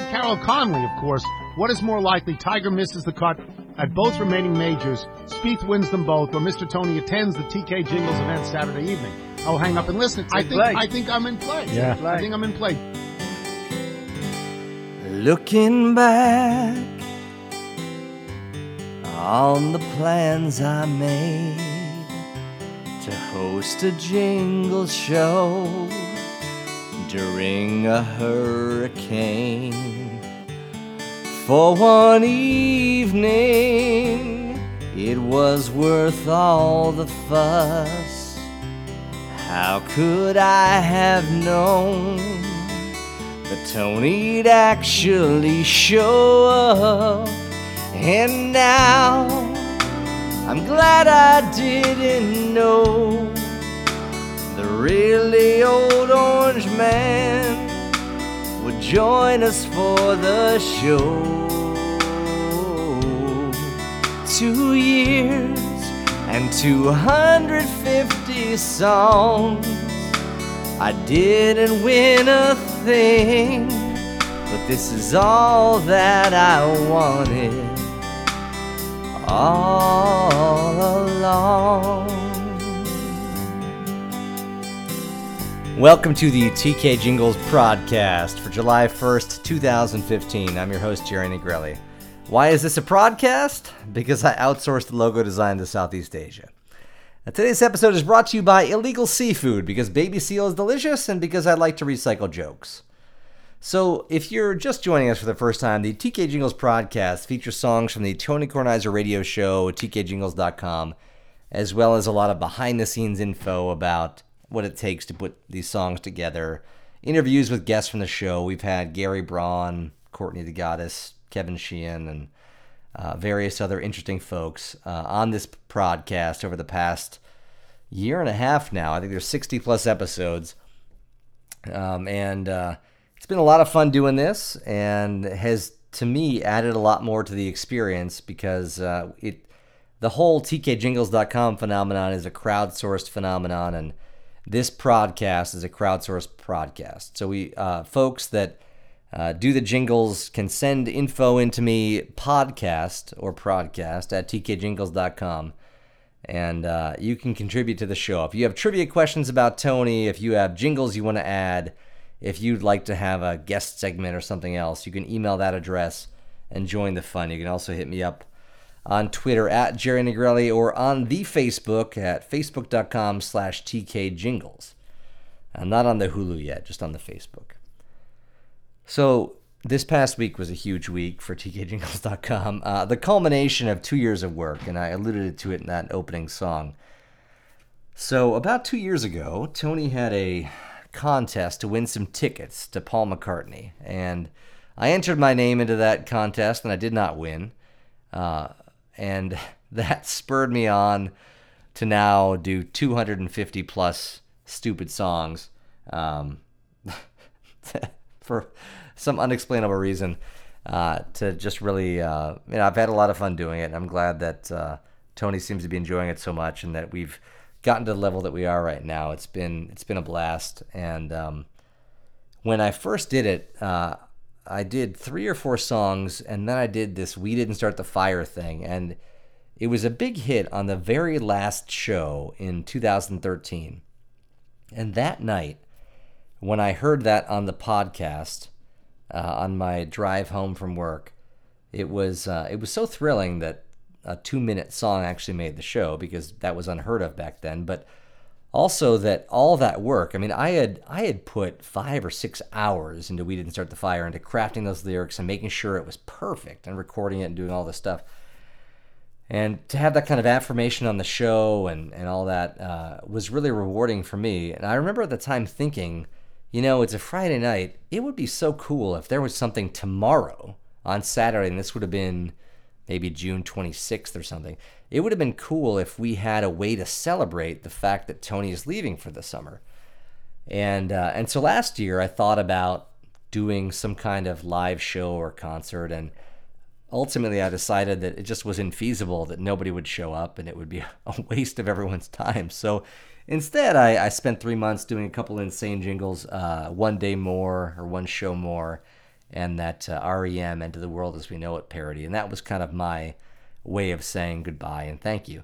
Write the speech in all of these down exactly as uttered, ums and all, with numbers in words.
Carol Conley, of course. What is more likely? Tiger misses the cut at both remaining majors. Spieth wins them both, or Mister Tony attends the T K Jingles event Saturday evening. I'll hang up and listen. I think play. I think I'm in play. Yeah. I think I'm in play. Looking back on the plans I made to host a jingle show during a hurricane. For one evening, it was worth all the fuss. How could I have known that Tony'd actually show up? And now I'm glad I didn't know the really old orange man would join us for the show. Two years and two hundred fifty songs. I didn't win a thing, but this is all that I wanted all along. Welcome to the T K Jingles Prodcast for July first, twenty fifteen. I'm your host, Jerry Negrelli. Why is this a prodcast? Because I outsourced the logo design to Southeast Asia. Now, today's episode is brought to you by Illegal Seafood, because baby seal is delicious and because I like to recycle jokes. So, if you're just joining us for the first time, the T K Jingles Prodcast features songs from the Tony Kornheiser radio show, T K jingles dot com, as well as a lot of behind-the-scenes info about what it takes to put these songs together, interviews with guests from the show. We've had Gary Braun, Courtney the Goddess, Kevin Sheehan, and uh, various other interesting folks uh, on this podcast over the past year and a half now. I think there's sixty plus episodes. Um, and uh, it's been a lot of fun doing this, and has, to me, added a lot more to the experience, because uh, it the whole T K jingles dot com phenomenon is a crowdsourced phenomenon, and this podcast is a crowdsourced podcast. So we uh, folks that uh, do the jingles can send info into me, podcast or prodcast at T K jingles dot com, and uh, you can contribute to the show. If you have trivia questions about Tony, if you have jingles you want to add, if you'd like to have a guest segment or something else, you can email that address and join the fun. You can also hit me up on Twitter at Jerry Negrelli, or on the Facebook at facebook.com slash tkjingles. I'm not on the Hulu yet, just on the Facebook. So this past week was a huge week for T K jingles dot com. Uh, the culmination of two years of work, and I alluded to it in that opening song. So about two years ago, Tony had a contest to win some tickets to Paul McCartney, and I entered my name into that contest, and I did not win. Uh, and that spurred me on to now do two hundred fifty plus stupid songs um, for some unexplainable reason, uh, to just really, uh, you know, I've had a lot of fun doing it, and I'm glad that uh, Tony seems to be enjoying it so much, and that we've gotten to the level that we are right now. It's been it's been a blast, and um, when I first did it, uh, I did three or four songs, and then I did this We Didn't Start the Fire thing, and it was a big hit on the very last show in two thousand thirteen. And that night, when I heard that on the podcast, uh, on my drive home from work, it was uh, it was so thrilling that a two-minute song actually made the show, because that was unheard of back then. But also that all that work, I mean, I had I had put five or six hours into We Didn't Start the Fire, into crafting those lyrics and making sure it was perfect, and recording it and doing all this stuff. And to have that kind of affirmation on the show and, and all that uh, was really rewarding for me. And I remember at the time thinking, you know, it's a Friday night. It would be so cool if there was something tomorrow on Saturday, and this would have been maybe June twenty-sixth or something. It would have been cool if we had a way to celebrate the fact that Tony is leaving for the summer. And uh, and so last year I thought about doing some kind of live show or concert, and ultimately I decided that it just was infeasible, that nobody would show up and it would be a waste of everyone's time. So instead I, I spent three months doing a couple insane jingles, uh, one day more or one show more, and that uh, R E M Into the World as We Know It parody. And that was kind of my way of saying goodbye and thank you.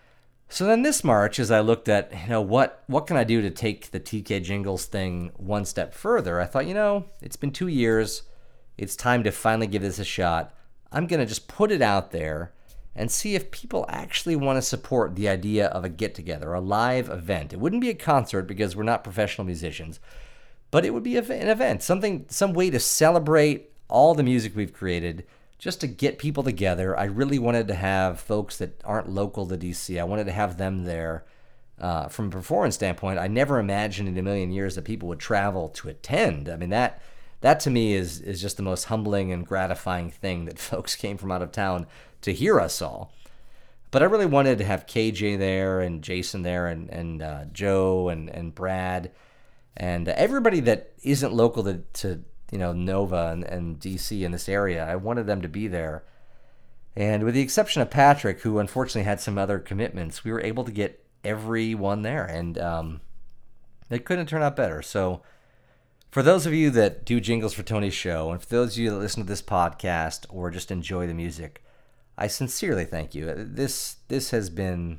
So then this March, as I looked at, you know, what what can I do to take the T K Jingles thing one step further, I thought, you know, it's been two years. It's time to finally give this a shot. I'm going to just put it out there and see if people actually want to support the idea of a get-together, a live event. It wouldn't be a concert because we're not professional musicians, but it would be an event, something, some way to celebrate all the music we've created, just to get people together. I really wanted to have folks that aren't local to D C. I wanted to have them there. Uh, from a performance standpoint, I never imagined in a million years that people would travel to attend. I mean, that that to me is is just the most humbling and gratifying thing, that folks came from out of town to hear us all. But I really wanted to have K J there and Jason there and, and uh, Joe and, and Brad and everybody that isn't local to, to you know, Nova and, and D C in this area. I wanted them to be there. And with the exception of Patrick, who unfortunately had some other commitments, we were able to get everyone there. And um, it couldn't turn out better. So for those of you that do Jingles for Tony's show, and for those of you that listen to this podcast or just enjoy the music, I sincerely thank you. This this has been,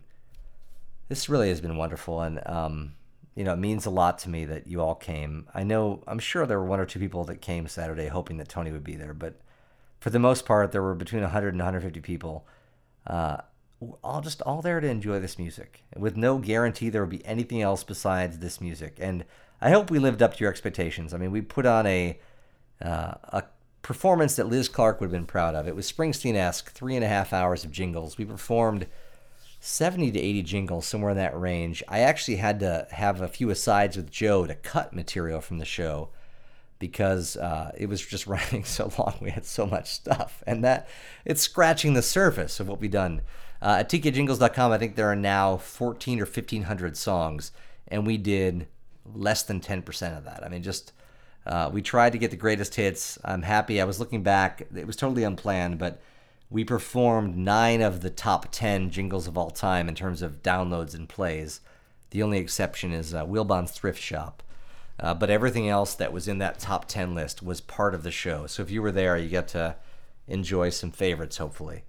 this really has been wonderful. And, um, you know, it means a lot to me that you all came. I know, I'm sure there were one or two people that came Saturday hoping that Tony would be there, but for the most part, there were between one hundred and one hundred fifty people, uh, all just all there to enjoy this music, with no guarantee there would be anything else besides this music. And I hope we lived up to your expectations. I mean, we put on a uh, a performance that Liz Clark would have been proud of. It was Springsteen-esque, three and a half hours of jingles. We performed seventy to eighty jingles, somewhere in that range. I actually had to have a few asides with Joe to cut material from the show because uh, it was just running so long. We had so much stuff, and that it's scratching the surface of what we've done. Uh, at T K jingles dot com, I think there are now fourteen or fifteen hundred songs, and we did less than ten percent of that. I mean, just uh, we tried to get the greatest hits. I'm happy. I was looking back. It was totally unplanned, but we performed nine of the top ten jingles of all time in terms of downloads and plays. The only exception is uh, Wilbon's Thrift Shop. Uh, but everything else that was in that top ten list was part of the show. So if you were there, you got to enjoy some favorites, hopefully.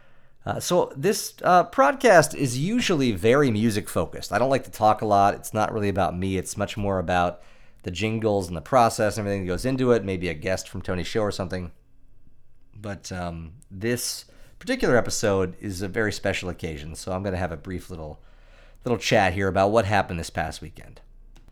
Uh, so this uh, podcast is usually very music-focused. I don't like to talk a lot. It's not really about me. It's much more about the jingles and the process and everything that goes into it, maybe a guest from Tony's show or something. But um, this particular episode is a very special occasion, so I'm going to have a brief little little chat here about what happened this past weekend.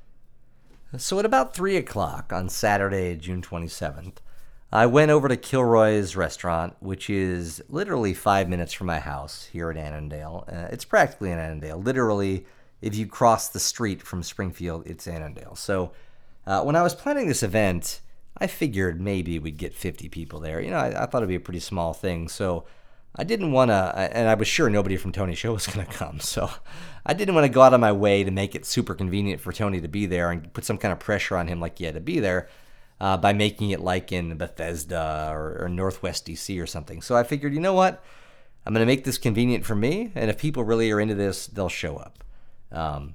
So at about three o'clock on Saturday, June twenty-seventh, I went over to Kilroy's restaurant, which is literally five minutes from my house here in Annandale. Uh, it's practically in Annandale. Literally, if you cross the street from Springfield, it's Annandale. So uh, when I was planning this event, I figured maybe we'd get fifty people there. You know, I, I thought it'd be a pretty small thing. So I didn't want to, and I was sure nobody from Tony's show was going to come. So I didn't want to go out of my way to make it super convenient for Tony to be there and put some kind of pressure on him like he had to be there uh, by making it like in Bethesda or, or Northwest D C or something. So I figured, you know what? I'm going to make this convenient for me. And if people really are into this, they'll show up. Um,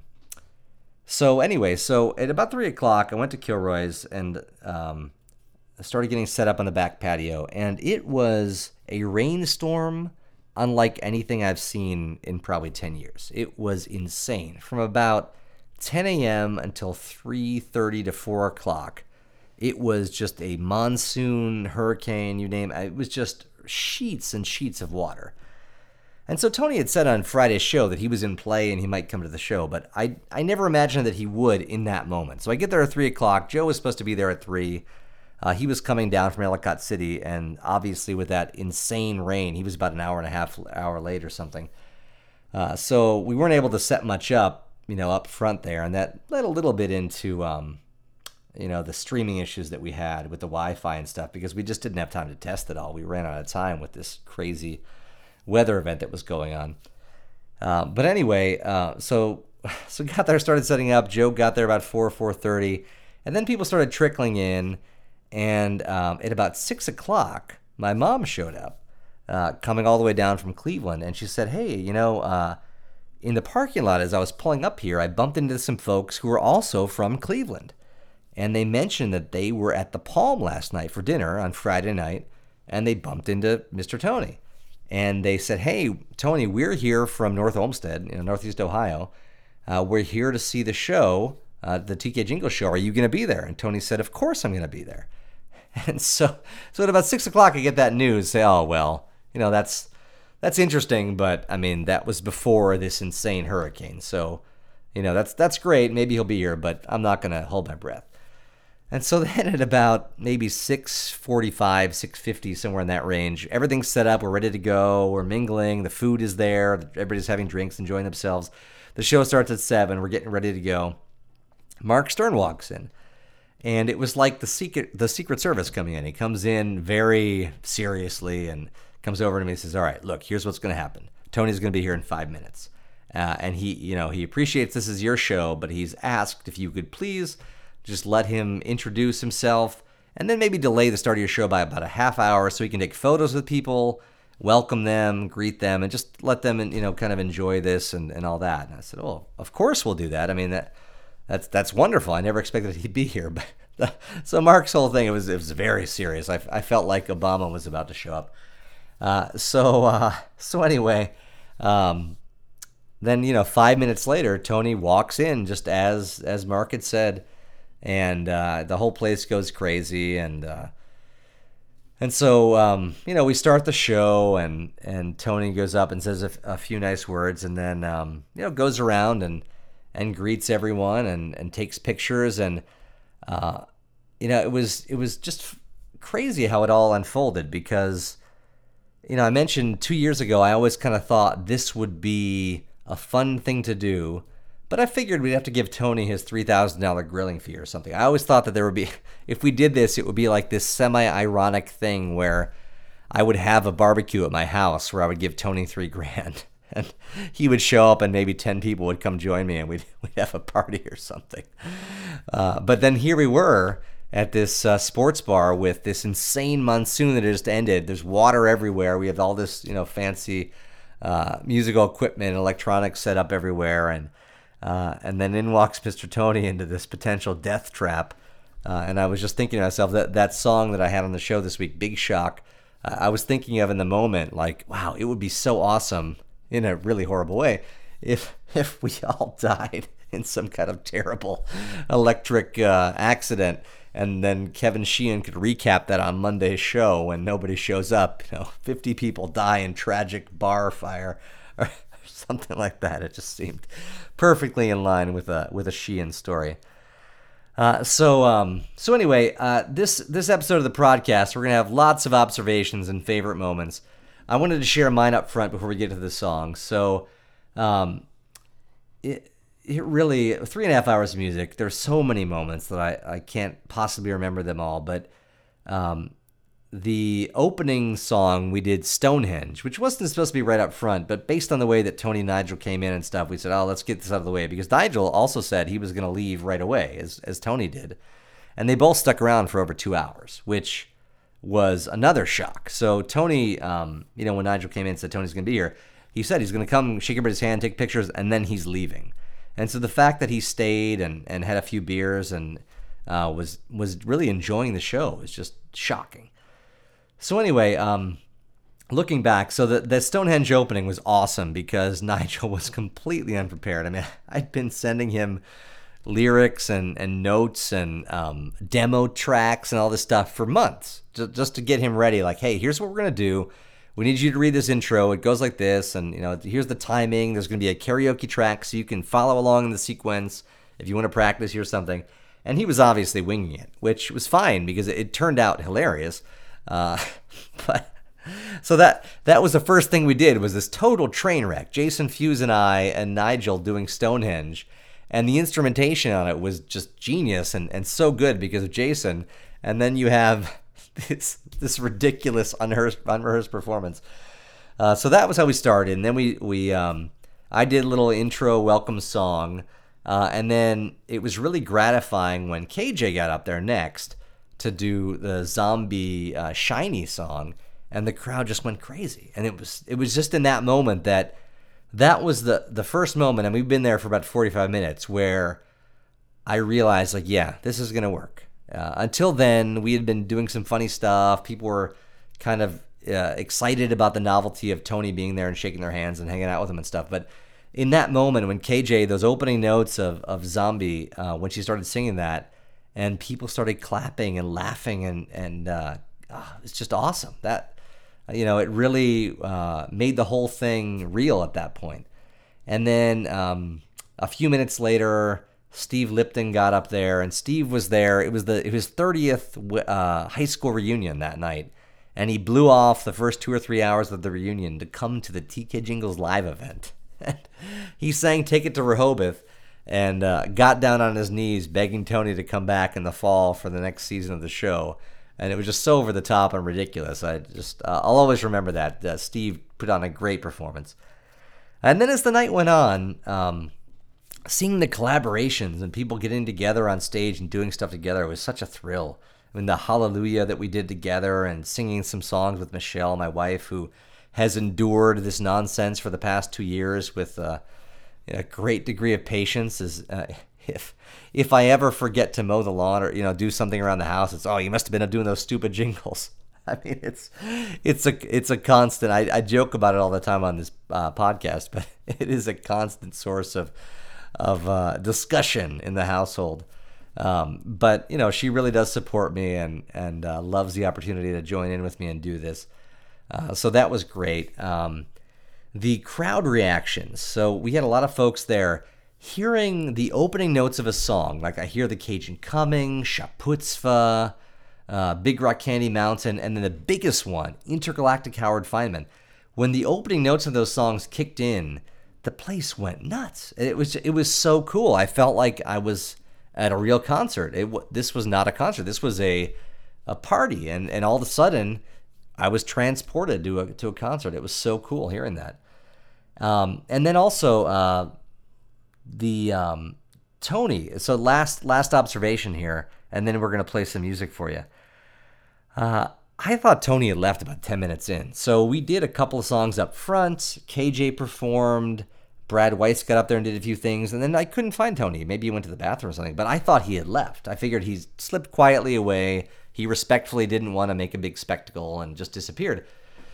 So anyway, so at about three o'clock, I went to Kilroy's and um, started getting set up on the back patio. And it was a rainstorm unlike anything I've seen in probably ten years. It was insane. From about ten a.m. until three thirty to four o'clock, it was just a monsoon, hurricane, you name it. It was just sheets and sheets of water. And so Tony had said on Friday's show that he was in play and he might come to the show, but I I never imagined that he would in that moment. So I get there at three o'clock. Joe was supposed to be there at three. Uh, he was coming down from Ellicott City, and obviously with that insane rain, he was about an hour and a half hour late or something. Uh, so we weren't able to set much up, you know, up front there, and that led a little bit into, um, you know, the streaming issues that we had with the Wi-Fi and stuff, because we just didn't have time to test it all. We ran out of time with this crazy weather event that was going on. Uh, but anyway, uh, so so got there, started setting up. Joe got there about four, four thirty, and then people started trickling in. And um, at about six o'clock, my mom showed up, uh, coming all the way down from Cleveland, and she said, "Hey, you know, uh, in the parking lot as I was pulling up here, I bumped into some folks who were also from Cleveland." and they mentioned that they were at the Palm last night for dinner on Friday night, and they bumped into Mister Tony. And they said, hey, Tony, we're here from North Olmsted, you know, Northeast Ohio. Uh, we're here to see the show, uh, the T K Jingles show. Are you going to be there? And Tony said, of course I'm going to be there. And so so at about six o'clock, I get that news. Say, oh, well, you know, that's that's interesting. But, I mean, that was before this insane hurricane. So, you know, that's that's great. Maybe he'll be here, but I'm not going to hold my breath. And so then at about maybe six forty-five, six fifty, somewhere in that range, everything's set up. We're ready to go. We're mingling. The food is there. Everybody's having drinks, enjoying themselves. The show starts at seven. We're getting ready to go. Mark Stern walks in. And it was like the secret the Secret Service coming in. He comes in very seriously and comes over to me and says, all right, look, here's what's going to happen. Tony's going to be here in five minutes. Uh, and he, you know, he appreciates this is your show, but he's asked if you could please just let him introduce himself and then maybe delay the start of your show by about a half hour so he can take photos with people, welcome them, greet them, and just let them, you know, kind of enjoy this and, and all that. And I said, oh, of course we'll do that. I mean, that that's that's wonderful. I never expected he'd be here. But the, so Mark's whole thing, it was it was very serious. I, I felt like Obama was about to show up. Uh, so uh, so anyway, um, then, you know, five minutes later, Tony walks in just as as Mark had said. And uh, the whole place goes crazy, and uh, and so um, you know, we start the show, and, and Tony goes up and says a, a few nice words, and then um, you know, goes around and and greets everyone, and, and takes pictures, and uh, you know, it was it was just crazy how it all unfolded, because you know, I mentioned two years ago I always kind of thought this would be a fun thing to do. But I figured we'd have to give Tony his three thousand dollars grilling fee or something. I always thought that there would be, if we did this, it would be like this semi-ironic thing where I would have a barbecue at my house where I would give Tony three grand. And he would show up and maybe ten people would come join me and we'd, we'd have a party or something. Uh, but then here we were at this uh, sports bar with this insane monsoon that had just ended. There's water everywhere. We have all this, you know, fancy uh, musical equipment, electronics set up everywhere. And Uh, and then in walks Mister Tony into this potential death trap. Uh, and I was just thinking to myself that that song that I had on the show this week, Big Shock, uh, I was thinking of in the moment, like, wow, it would be so awesome in a really horrible way if if we all died in some kind of terrible electric uh, accident. And then Kevin Sheehan could recap that on Monday's show when nobody shows up. You know, fifty people die in tragic bar fire. Or something like that. It just seemed perfectly in line with a with a Sheehan story. Uh, so um, so anyway, uh, this this episode of the podcast, we're gonna have lots of observations and favorite moments. I wanted to share mine up front before we get to the song. So um, it it really three and a half hours of music. There's so many moments that I I can't possibly remember them all, but. Um, The opening song, we did Stonehenge, which wasn't supposed to be right up front, but based on the way that Tony and Nigel came in and stuff, we said, oh, let's get this out of the way, because Nigel also said he was going to leave right away, as, as Tony did. And they both stuck around for over two hours, which was another shock. So Tony, um, you know, when Nigel came in and said Tony's going to be here, he said he's going to come, shake everybody's hand, take pictures, and then he's leaving. And so the fact that he stayed and, and had a few beers and uh, was was really enjoying the show is just shocking. So anyway, um, looking back, so the, the Stonehenge opening was awesome because Nigel was completely unprepared. I mean, I'd been sending him lyrics and, and notes and um, demo tracks and all this stuff for months just, just to get him ready. Like, hey, here's what we're going to do. We need you to read this intro. It goes like this. And, you know, here's the timing. There's going to be a karaoke track so you can follow along in the sequence. If you want to practice, here's something. And he was obviously winging it, which was fine because it, it turned out hilarious. Uh, but so that that was the first thing we did was this total train wreck. Jason Fuse and I and Nigel doing Stonehenge, and the instrumentation on it was just genius and, and so good because of Jason. And then you have this this ridiculous unrehearsed, unrehearsed performance. Uh, so that was how we started, and then we we um, I did a little intro welcome song, uh, and then it was really gratifying when K J got up there next to do the zombie uh, Shiny song, and the crowd just went crazy. And it was it was just in that moment that that was the the first moment, and we've been there for about forty-five minutes, where I realized, like, yeah, this is going to work. Uh, until then, we had been doing some funny stuff. People were kind of uh, excited about the novelty of Tony being there and shaking their hands and hanging out with them and stuff. But in that moment, when K J, those opening notes of, of Zombie, uh, when she started singing that, and people started clapping and laughing, and, and uh, oh, it's just awesome. That, you know, it really uh, made the whole thing real at that point. And then um, a few minutes later, Steve Lipton got up there, and Steve was there. It was the it was thirtieth uh, high school reunion that night, and he blew off the first two or three hours of the reunion to come to the T K Jingles live event. He sang "Take It to Rehoboth" and uh, got down on his knees begging Tony to come back in the fall for the next season of the show, and it was just so over the top and ridiculous. I just uh, I'll always remember that. Uh, Steve put on a great performance, and then as the night went on. Um, Seeing the collaborations and people getting together on stage and doing stuff together was such a thrill. I mean, the Hallelujah that we did together and singing some songs with Michelle, my wife, who has endured this nonsense for the past two years with uh, a great degree of patience. Is uh, if if I ever forget to mow the lawn or you know do something around the house, it's oh you must have been doing those stupid jingles. I mean, it's it's a it's a constant. I, I joke about it all the time on this uh, podcast, but it is a constant source of. of uh, discussion in the household. Um, but, you know, she really does support me and, and uh, loves the opportunity to join in with me and do this. Uh, so that was great. Um, the crowd reactions. So we had a lot of folks there hearing the opening notes of a song. Like I hear the Cajun Coming, Shaputzva, uh, Big Rock Candy Mountain, and then the biggest one, Intergalactic Howard Feynman. When the opening notes of those songs kicked in, the place went nuts. It was it was so cool. I felt like I was at a real concert. It this was not a concert. This was a a party, and, and all of a sudden, I was transported to a to a concert. It was so cool hearing that. Um, and then also uh, the um, Tony. So last last observation here, and then we're gonna play some music for you. Uh, I thought Tony had left about ten minutes in. So we did a couple of songs up front. K J performed. Brad Weiss got up there and did a few things. And then I couldn't find Tony. Maybe he went to the bathroom or something. But I thought he had left. I figured he slipped quietly away. He respectfully didn't want to make a big spectacle and just disappeared.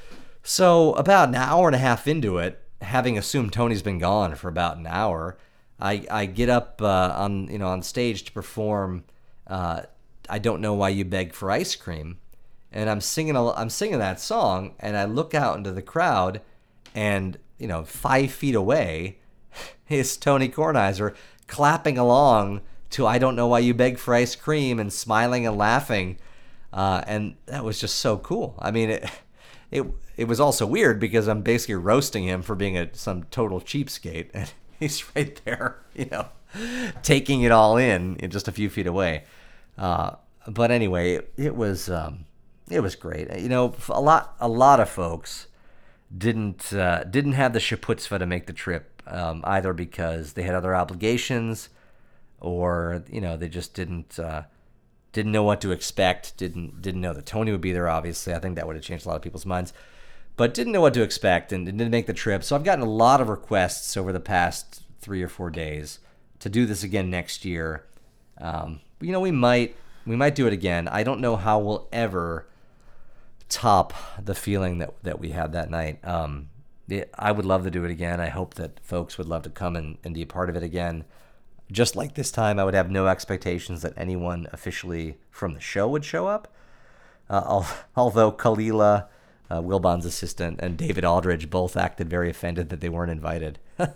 So about an hour and a half into it, having assumed Tony's been gone for about an hour, I, I get up uh, on you know on stage to perform uh, I Don't Know Why You Beg for Ice Cream. And I'm singing, I'm singing that song, and I look out into the crowd, and you know, five feet away, is Tony Kornheiser clapping along to "I Don't Know Why You Beg for Ice Cream" and smiling and laughing, uh, and that was just so cool. I mean, it it it was also weird because I'm basically roasting him for being a some total cheapskate, and he's right there, you know, taking it all in, just a few feet away. Uh, but anyway, it, it was. Um, It was great. You know, a lot a lot of folks didn't uh, didn't have the shaputzva to make the trip, um, either because they had other obligations, or you know they just didn't uh, didn't know what to expect. Didn't didn't know that Tony would be there. Obviously, I think that would have changed a lot of people's minds, but didn't know what to expect and didn't make the trip. So I've gotten a lot of requests over the past three or four days to do this again next year. Um, you know, we might we might do it again. I don't know how we'll ever top the feeling that that we had that night. Um, it, I would love to do it again. I hope that folks would love to come and, and be a part of it again. Just like this time, I would have no expectations that anyone officially from the show would show up. Uh, although Kalila, uh, Wilbon's assistant, and David Aldridge both acted very offended that they weren't invited.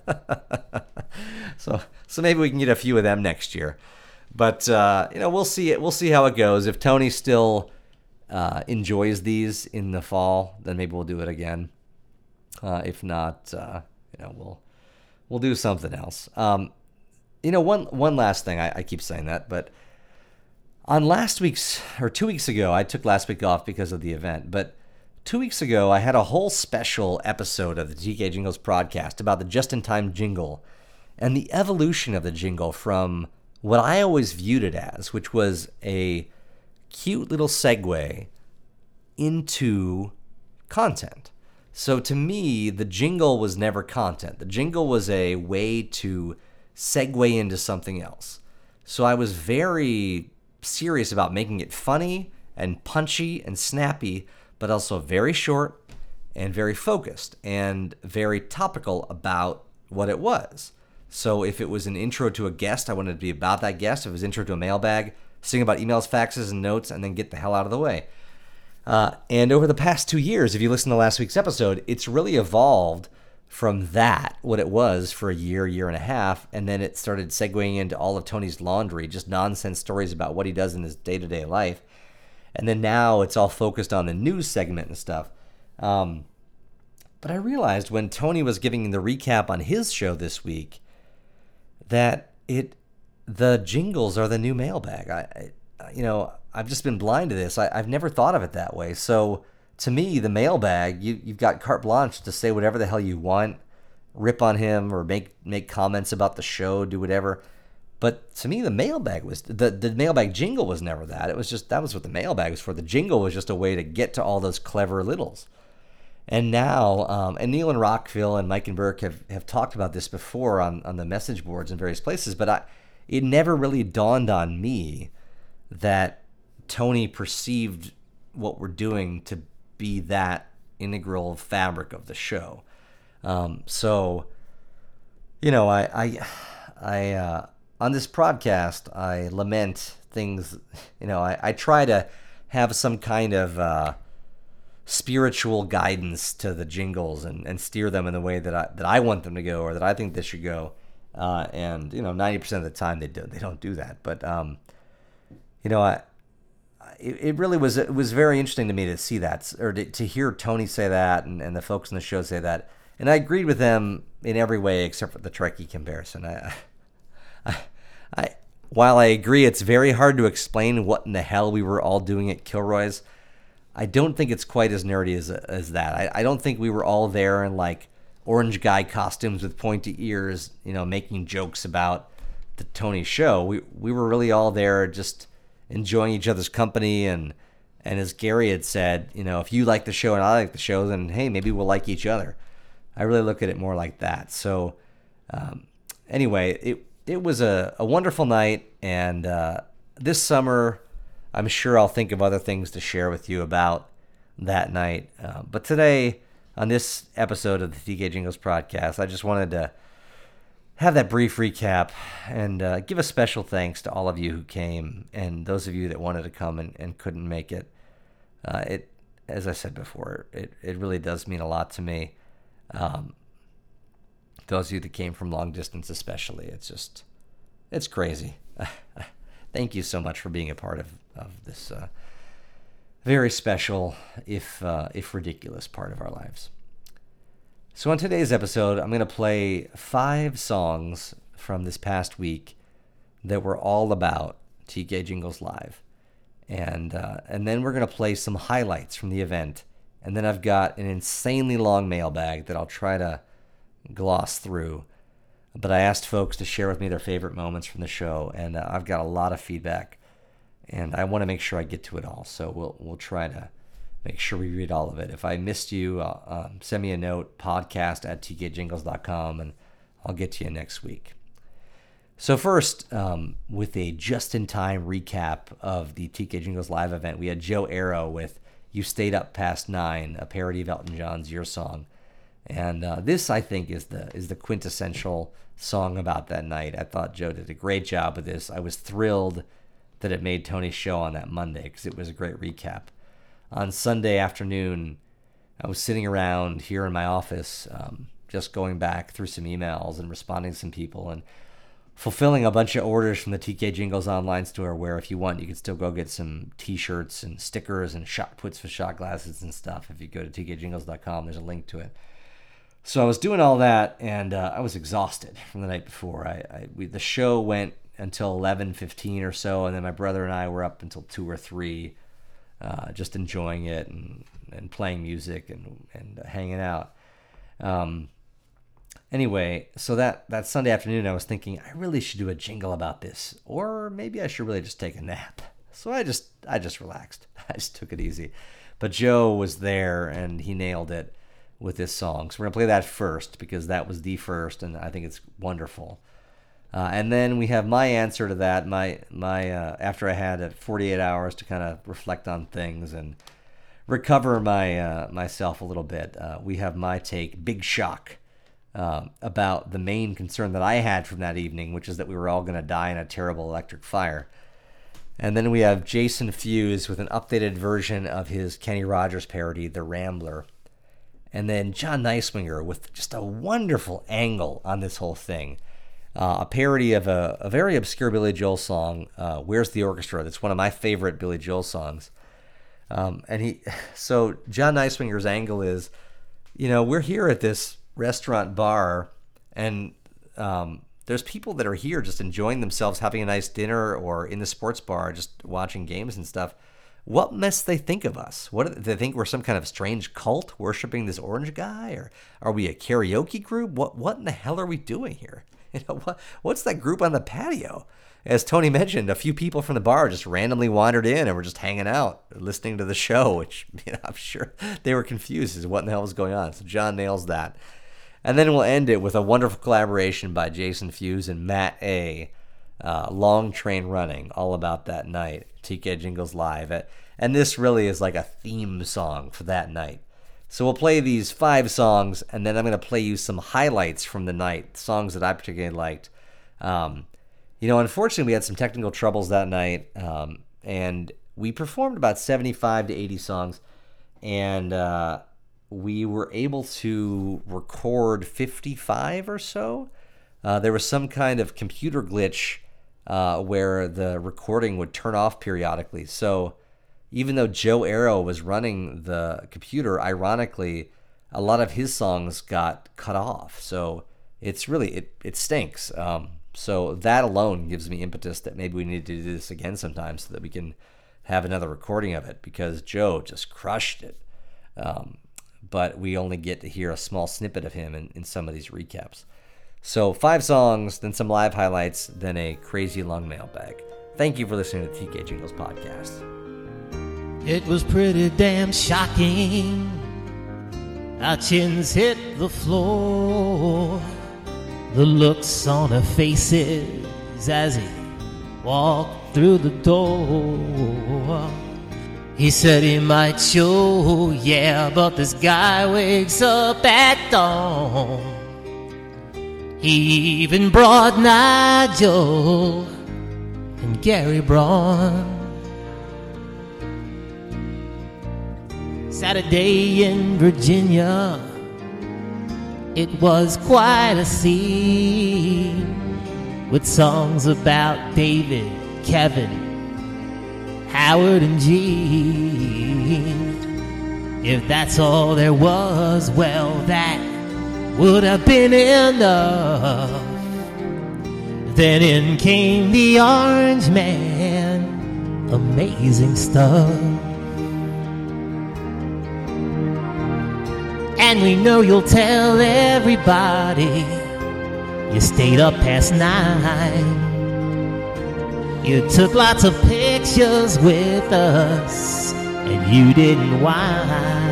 so so maybe we can get a few of them next year. But uh, you know, we'll see it. We'll see how it goes. If Tony still Uh, enjoys these in the fall, then maybe we'll do it again. Uh, if not, uh, you know, we'll we'll do something else. Um, you know, one one last thing. I, I keep saying that, but on last week's or two weeks ago, I took last week off because of the event. But two weeks ago, I had a whole special episode of the T K Jingles podcast about the just-in-time jingle and the evolution of the jingle from what I always viewed it as, which was a cute little segue into content. So to me, the jingle was never content. The jingle was a way to segue into something else. So I was very serious about making it funny and punchy and snappy, but also very short and very focused and very topical about what it was. So if it was an intro to a guest, I wanted it to be about that guest. If it was intro to a mailbag, sing about emails, faxes, and notes, and then get the hell out of the way. Uh, and over the past two years, if you listen to last week's episode, it's really evolved from that, what it was for a year, year and a half, and then it started segueing into all of Tony's laundry, just nonsense stories about what he does in his day-to-day life. And then now it's all focused on the news segment and stuff. Um, but I realized when Tony was giving the recap on his show this week that it the jingles are the new mailbag. I, I you know, I've just been blind to this. I, I've never thought of it that way. So to me, the mailbag, you, you've got carte blanche to say whatever the hell you want, rip on him or make make comments about the show, do whatever. But to me, the mailbag was, the, the mailbag jingle was never that. It was just, that was what the mailbag was for. The jingle was just a way to get to all those clever littles. And now, um, and Neil and Rockville and Mike and Burke have, have talked about this before on, on the message boards in various places, but I, it never really dawned on me that Tony perceived what we're doing to be that integral fabric of the show. Um, so, you know, I, I, I uh, on this podcast, I lament things, you know, I, I try to have some kind of uh, spiritual guidance to the jingles and, and steer them in the way that I that I want them to go or that I think they should go. Uh, and you know, ninety percent of the time they do they don't do that. But um, you know, I it, it really was it was very interesting to me to see that or to, to hear Tony say that and, and the folks in the show say that. And I agreed with them in every way except for the Trekkie comparison. I, I, I while I agree it's very hard to explain what in the hell we were all doing at Kilroy's, I don't think it's quite as nerdy as as that. I, I don't think we were all there in like orange guy costumes with pointy ears, you know, making jokes about the Tony show. We we were really all there just enjoying each other's company. And, and as Gary had said, you know, if you like the show and I like the show, then hey, maybe we'll like each other. I really look at it more like that. So um, anyway, it it was a, a wonderful night. And uh, this summer, I'm sure I'll think of other things to share with you about that night. Uh, but today, on this episode of the T K Jingles podcast, I just wanted to have that brief recap and uh, give a special thanks to all of you who came and those of you that wanted to come and, and couldn't make it. Uh, it, as I said before, it, it really does mean a lot to me. Um, those of you that came from long distance especially, it's just, it's crazy. Thank you so much for being a part of, of this uh, very special, if uh, if ridiculous, part of our lives. So on today's episode, I'm going to play five songs from this past week that were all about T K Jingles Live. And, uh, and then we're going to play some highlights from the event. And then I've got an insanely long mailbag that I'll try to gloss through. But I asked folks to share with me their favorite moments from the show, and uh, I've got a lot of feedback, and I want to make sure I get to it all. So we'll we'll try to make sure we read all of it. If I missed you, uh, um, send me a note, podcast at t k jingles dot com, and I'll get to you next week. So first, um, with a just-in-time recap of the T K Jingles Live event, we had Joe Arrow with You Stayed Up Past Nine, a parody of Elton John's Your Song. And uh, this, I think, is the is the quintessential song about that night. I thought Joe did a great job with this. I was thrilled that it made Tony's show on that Monday because it was a great recap. On Sunday afternoon, I was sitting around here in my office, um, just going back through some emails and responding to some people and fulfilling a bunch of orders from the T K Jingles online store where if you want, you can still go get some T-shirts and stickers and shot puts for shot glasses and stuff. If you go to t k jingles dot com, there's a link to it. So I was doing all that, and uh, I was exhausted from the night before. I, I we, the show went until eleven fifteen or so, and then my brother and I were up until two or three, uh, just enjoying it and, and playing music and and uh, hanging out. Um, anyway, so that, that Sunday afternoon, I was thinking I really should do a jingle about this, or maybe I should really just take a nap. So I just I just relaxed. I just took it easy. But Joe was there, and he nailed it with this song. So we're going to play that first because that was the first, and I think it's wonderful. Uh, and then we have my answer to that. My my uh, after I had uh, forty-eight hours to kind of reflect on things and recover my uh, myself a little bit. Uh, we have my take, Big Shock, uh, about the main concern that I had from that evening, which is that we were all going to die in a terrible electric fire. And then we have Jason Fuse with an updated version of his Kenny Rogers parody, The Rambler. And then John Neisminger with just a wonderful angle on this whole thing. Uh, a parody of a, a very obscure Billy Joel song, uh, Where's the Orchestra? That's one of my favorite Billy Joel songs. Um, and he, so John Neisminger's angle is, you know, we're here at this restaurant bar, and um, there's people that are here just enjoying themselves, having a nice dinner, or in the sports bar, just watching games and stuff. What must they think of us? What do they think? We're some kind of strange cult worshiping this orange guy, or are we a karaoke group? What What in the hell are we doing here? You know, what what's that group on the patio? As Tony mentioned, a few people from the bar just randomly wandered in and were just hanging out, listening to the show, which, you know, I'm sure they were confused as to what in the hell was going on. So John nails that. And then we'll end it with a wonderful collaboration by Jason Fuse and Matt A. Uh, Long Train Running, all about that night, T K Jingles Live. And this really is like a theme song for that night. So we'll play these five songs, and then I'm going to play you some highlights from the night, songs that I particularly liked. Um, you know, unfortunately, we had some technical troubles that night, um, and we performed about seventy-five to eighty songs, and uh, we were able to record fifty-five or so. Uh, there was some kind of computer glitch uh, where the recording would turn off periodically. So even though Joe Arrow was running the computer, ironically, a lot of his songs got cut off. So it's really, it, it stinks. Um, so that alone gives me impetus that maybe we need to do this again sometime so that we can have another recording of it, because Joe just crushed it. Um, but we only get to hear a small snippet of him in, in some of these recaps. So five songs, then some live highlights, then a crazy long mailbag. Thank you for listening to T K Jingles Podcast. It was pretty damn shocking. Our chins hit the floor. The looks on our faces as he walked through the door. He said he might show, yeah, but this guy wakes up at dawn. He even brought Nigel and Gary Braun. Saturday in Virginia, it was quite a scene, with songs about David, Kevin, Howard, and Gene. If that's all there was, well, that would have been enough. Then in came the Orange Man, amazing stuff. And we know you'll tell everybody you stayed up past nine. You took lots of pictures with us, and you didn't whine.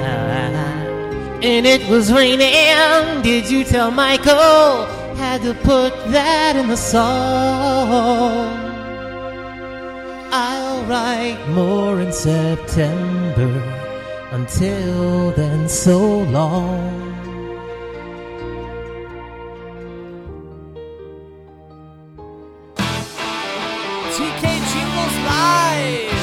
And it was raining. Did you tell Michael? Had to put that in the song. I'll write more in September. Until then, so long. T K Jingles Live!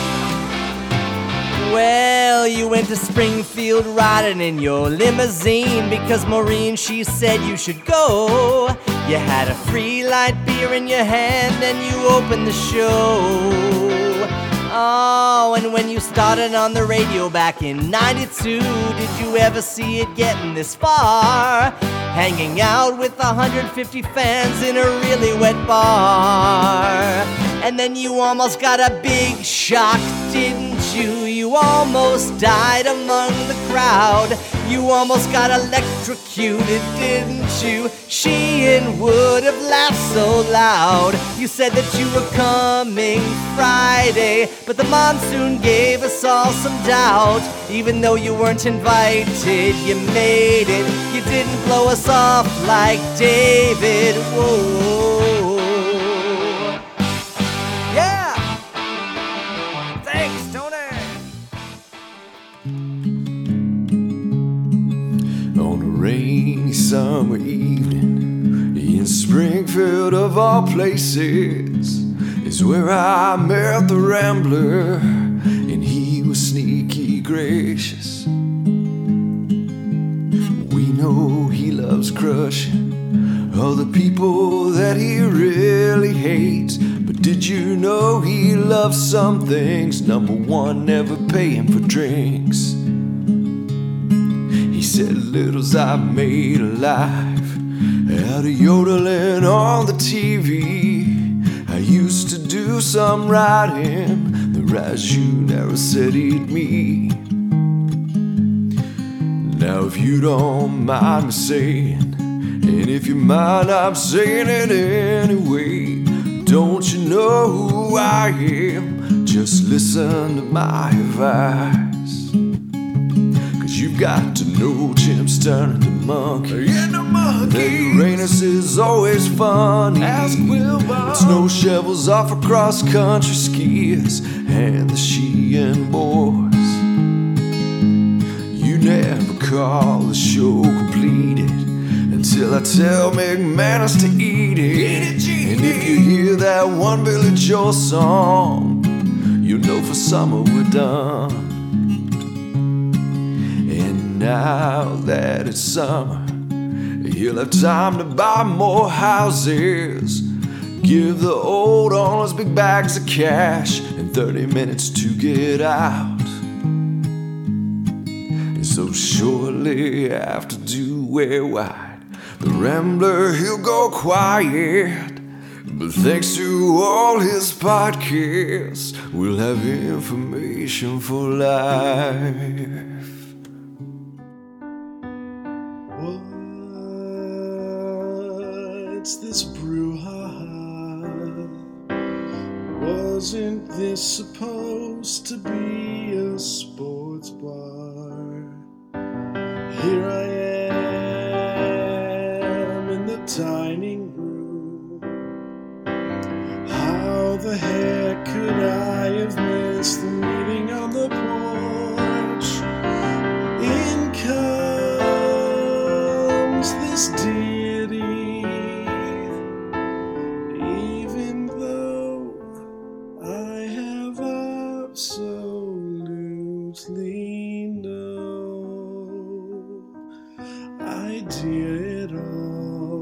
Well, you went to Springfield riding in your limousine because Maureen, she said you should go. You had a free light beer in your hand and you opened the show. Oh, and when you started on the radio back in ninety-two, did you ever see it getting this far? Hanging out with one hundred fifty fans in a really wet bar. And then you almost got a big shock, didn't you? You almost died among the crowd. You almost got electrocuted, didn't you? Sheehan would have laughed so loud. You said that you were coming Friday, but the monsoon gave us all some doubt. Even though you weren't invited, you made it. You didn't blow us off like David. Whoa. Thanks, Tony! On a rainy summer evening in Springfield of all places is where I met the Rambler, and he was sneaky gracious. We know he loves crushing all the people that he really hates, but did you know he loves some things? Number one, never paying for drinks. He said, littles I made alive out of yodeling on the T V. I used to do some writing, the Raju never said he'd me. Now if you don't mind me saying, and if you mind I'm saying it anyway, don't you know who I am? Just listen to my advice. You've got to know Chimps turning to monkey. Yeah, the monkey. Uranus is always funny. Ask Wilbur. Snow shovels off across country skiers and the Sheehan boys. You never call the show completed until I tell McManus to eat it. Eat it, G. And if you hear that one Billy Joel song, you'll know for summer we're done. Now that it's summer, you'll have time to buy more houses. Give the old owners big bags of cash and thirty minutes to get out. And so shortly after due wear white, the Rambler, he'll go quiet. But thanks to all his podcasts, we'll have information for life. What's this brouhaha? Wasn't this supposed to be a sports bar? Here I am in the dining room. How the heck could I have missed the meeting on the porch? In comes this deity. Absolutely no idea at all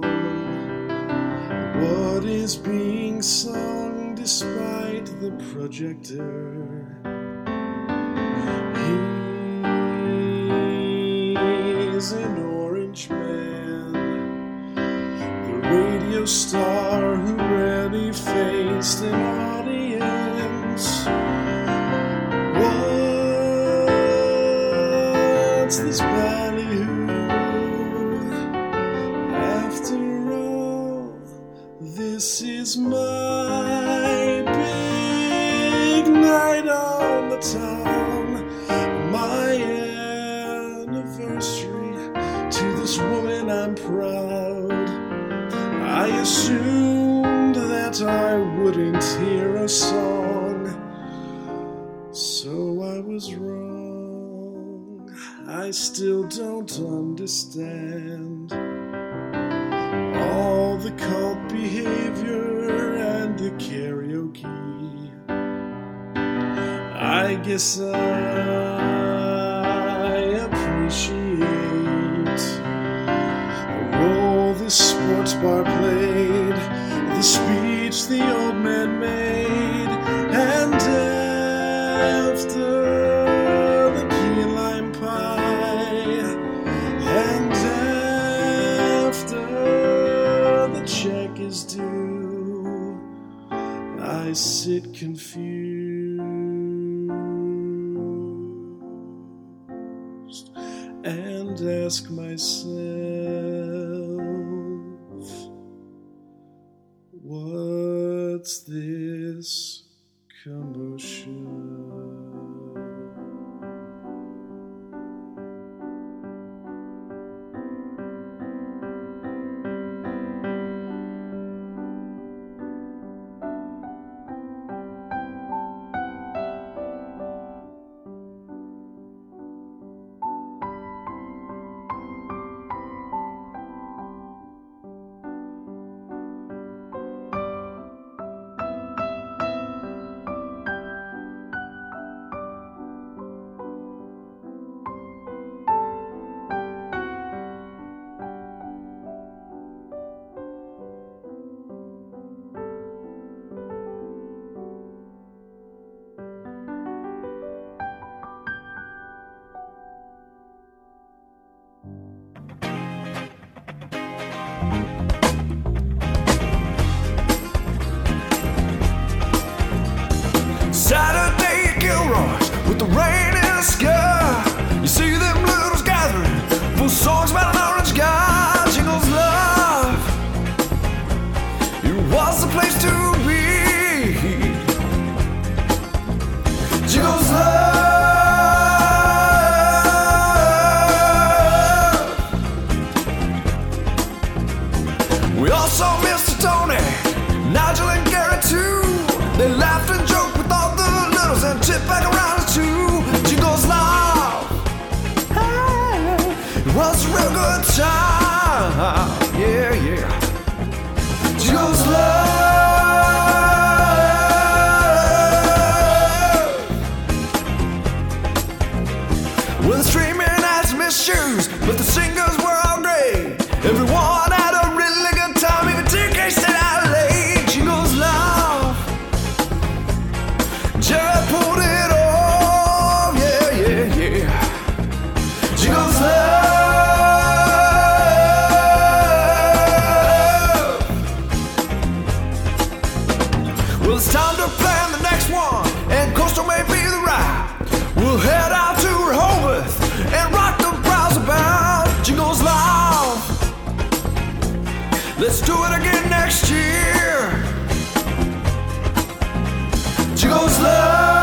what is being sung despite the projector. He's an orange man, the radio star who rarely faced an audience. What's this ballyhoo? After all, this is my big night on the town, my anniversary. To this woman I'm proud. I assumed that I wouldn't hear a song, so I was wrong. I still don't understand all the cult behavior and the karaoke. I guess I appreciate the role the sports bar played, the speech the old man made, and after the key lime pie, and after the check is due, I sit confused and ask myself, what's this commotion? with the rain in the sky. You see them littles gathering for songs about an orange guy. Jingles love, it was the place to be. Jingles love. We also missed Tony, Nigel and Gary too. They laughed and joked with all the littles and tipped back around us too. Jingles love, hey, it was a real good time. Yeah, yeah. Jingles love. Well, the streaming ads missed shoes, but the singers were all great. Everyone had a really good time, even T K stayed out late. Jingles love, Jared pulled it off, yeah, yeah, yeah. Jingles love. Well, it's time to plan the next one, and Coastal may be the ride. We'll head out to Rehoboth and rock the brows about. Jingles love. Let's do it again next year. Jingles love.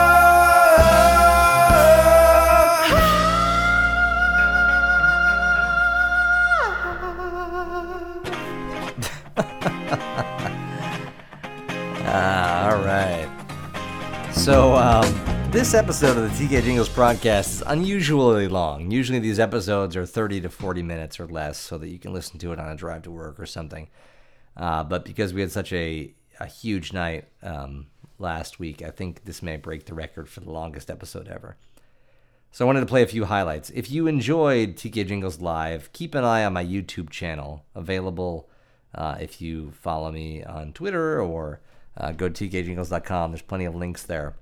Ah, all right. So, um, this episode of the T K Jingles podcast is unusually long. Usually these episodes are thirty to forty minutes or less so that you can listen to it on a drive to work or something. Uh, but because we had such a, a huge night um, last week, I think this may break the record for the longest episode ever. So I wanted to play a few highlights. If you enjoyed T K Jingles Live, keep an eye on my YouTube channel, available uh, if you follow me on Twitter or uh, go to T K jingles dot com. There's plenty of links there.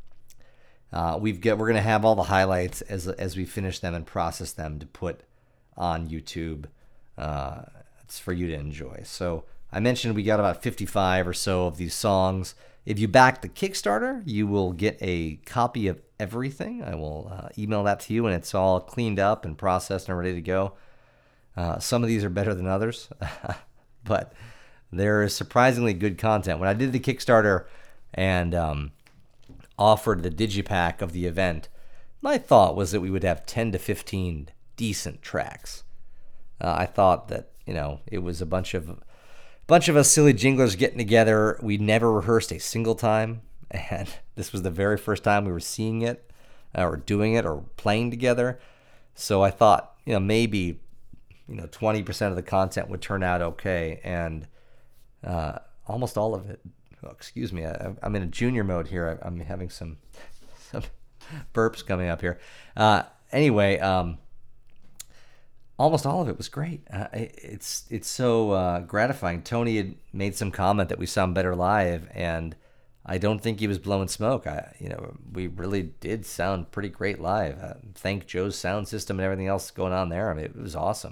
Uh, we've got, we're going to have all the highlights as as we finish them and process them to put on YouTube. Uh, it's for you to enjoy. So I mentioned we got about fifty-five or so of these songs. If you back the Kickstarter, you will get a copy of everything. I will uh, email that to you, and it's all cleaned up and processed and ready to go. Uh, some of these are better than others, but there is surprisingly good content. When I did the Kickstarter and um, offered the digipack of the event, my thought was that we would have ten to fifteen decent tracks. Uh, I thought that, you know, it was a bunch of bunch of us silly jinglers getting together. We never rehearsed a single time, and this was the very first time we were seeing it uh, or doing it or playing together. So I thought, you know, maybe, you know, twenty percent of the content would turn out okay, and uh, almost all of it. Oh, excuse me, I, I'm in a junior mode here. I, I'm having some some burps coming up here. Uh, anyway, um, almost all of it was great. Uh, it, it's it's so uh, gratifying. Tony had made some comment that we sound better live, and I don't think he was blowing smoke. I, you know, we really did sound pretty great live. Uh, thank Joe's sound system and everything else going on there. I mean, it was awesome.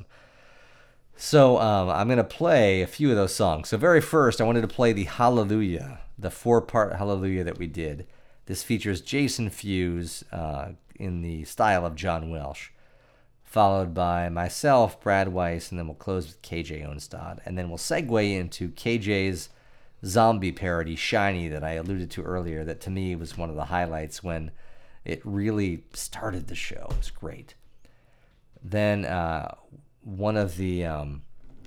So um, I'm going to play a few of those songs. So very first, I wanted to play the Hallelujah, the four-part Hallelujah that we did. This features Jason Fuse uh, in the style of John Welsh, followed by myself, Brad Weiss, and then we'll close with K J Onstad. And then we'll segue into K J's zombie parody, Shiny, that I alluded to earlier, that to me was one of the highlights when it really started the show. It was great. Then uh, one of the... Um,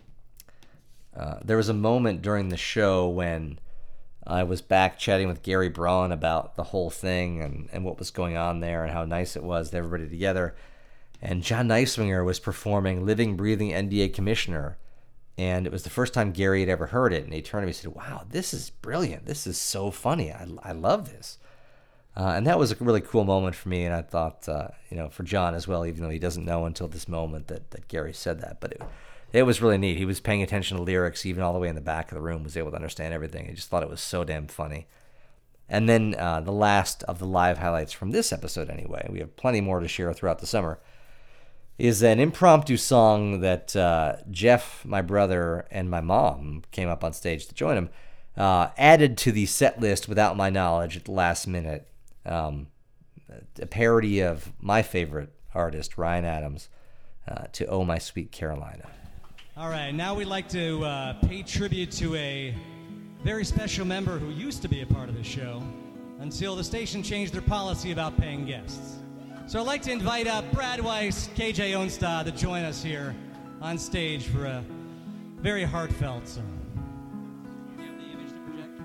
uh, there was a moment during the show when I was back chatting with Gary Braun about the whole thing and, and what was going on there and how nice it was, everybody together. And John Neiswinger was performing Living, Breathing N D A Commissioner. And it was the first time Gary had ever heard it. And he turned to me and said, wow, this is brilliant. This is so funny. I, I love this. Uh, and that was a really cool moment for me. And I thought, uh, you know, for John as well, even though he doesn't know until this moment that, that Gary said that. But it, it was really neat. He was paying attention to lyrics, even all the way in the back of the room, was able to understand everything. I just thought it was so damn funny. And then uh, the last of the live highlights from this episode anyway, we have plenty more to share throughout the summer, is an impromptu song that uh, Jeff, my brother, and my mom came up on stage to join him, uh, added to the set list without my knowledge at the last minute. Um, a parody of my favorite artist, Ryan Adams, uh, to Oh My Sweet Carolina. All right, now we'd like to uh, pay tribute to a very special member who used to be a part of the show until the station changed their policy about paying guests. So I'd like to invite up Brad Weiss, K J Onstad, to join us here on stage for a very heartfelt song. Do you have the image to project?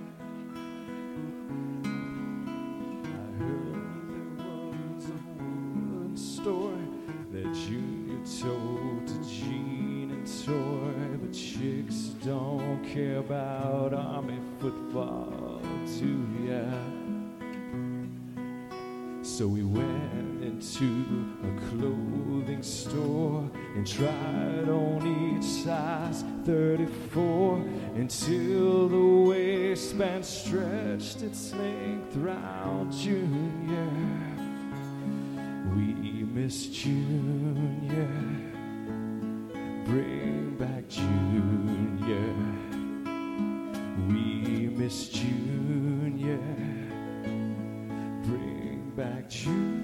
I heard there was a wooden story that Junior told to Gene and Toy, but chicks don't care about Army football, do ya? So we went into a clothing store and tried on each size thirty-four until the waistband stretched its length round Junior. We miss Junior. Bring back Junior. We miss Junior. Bring back Junior.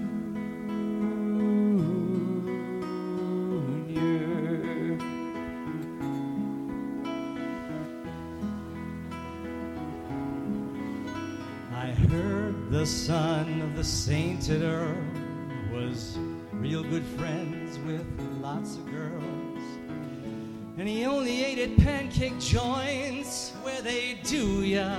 I heard the son of the sainted Earl was real good friends with lots of girls, and he only ate at pancake joints where they do ya.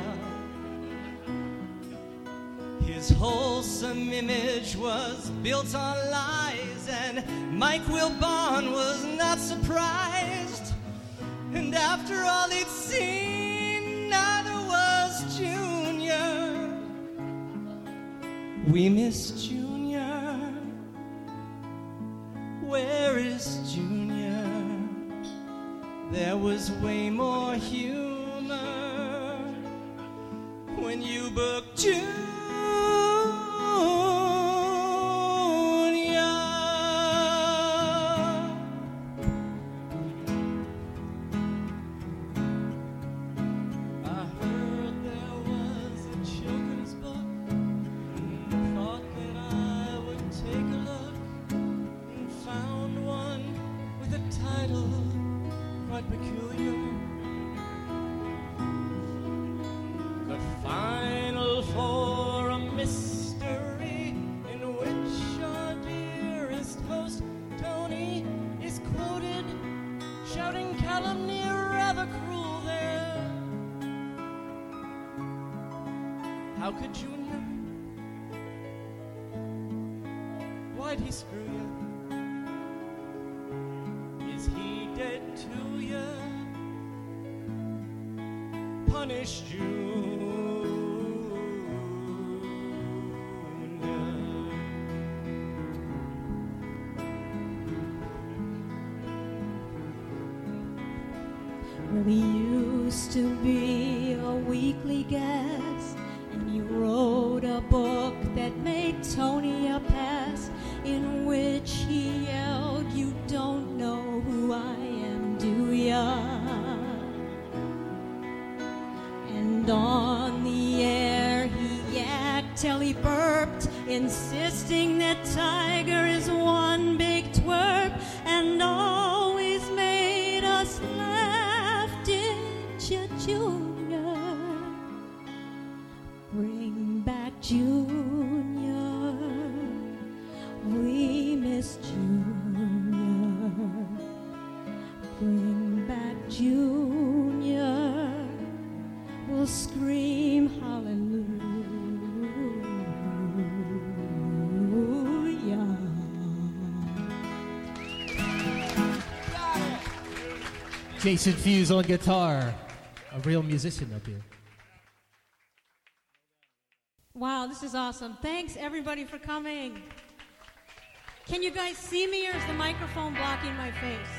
His wholesome image was built on lies, and Mike Wilbon was not surprised. And after all he'd seen, neither was Junior. We miss Junior. Where is Junior? There was way more humor when you booked Junior. How could Junior? Why'd he screw you? Is he dead to you? Punish Junior. We used to be a weekly guest, and you wrote a book that made Tony a pass, in which he yelled, "You don't know who I am, do ya?" And on the air he yacked till he burped, insisting that Tiger is one big twerp, and always made us laugh. Did you, Junior? Bring back Junior. We miss Junior. Bring back Junior. We'll scream hallelujah. Jason Fuse on guitar, a real musician up here. Wow, this is awesome. Thanks everybody for coming. Can you guys see me, or is the microphone blocking my face?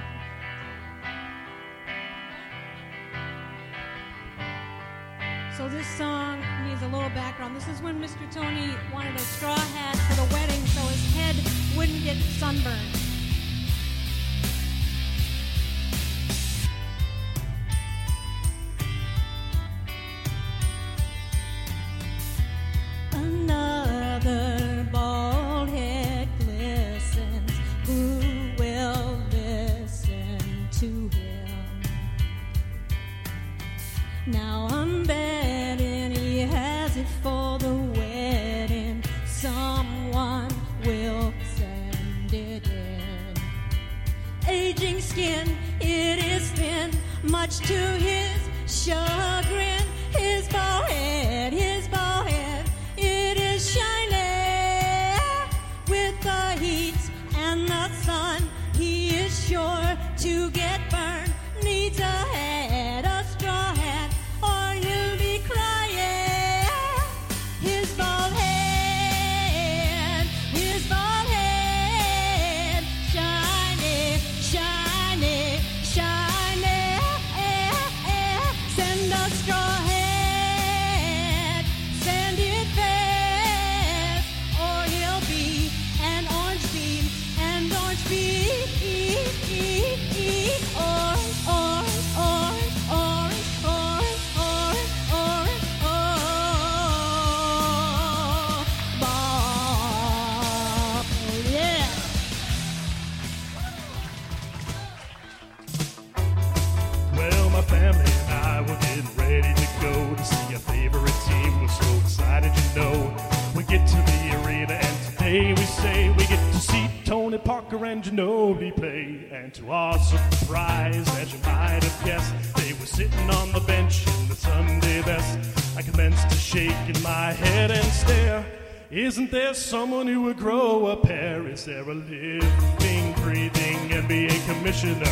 So this song needs a little background. This is when Mister Tony wanted a straw hat for the wedding so his head wouldn't get sunburned. Another much to his chagrin. His bald head, his bald head, it is shiny with the heat and the sun. He is sure to get burned, needs a hat, a straw hat, or he'll be crying. His bald head, his bald head, shiny, shiny, shiny. Send a straw hat, send it fast, or he'll be an orange bean, and orange bean. Orange, orange, orange, orange, orange, orange, orange, oh, Bob, yeah. Well, my family and I were getting ready to go to see our favorite team. We're so excited, you know. We get to the arena and today we say we get to see Tony Parker and Ginobili play. And to our surprise, as you might have guessed, they were sitting on the bench in the Sunday best. I commenced to shake in my head and stare. Isn't there someone who would grow a pair? Is there a living, breathing N B A commissioner?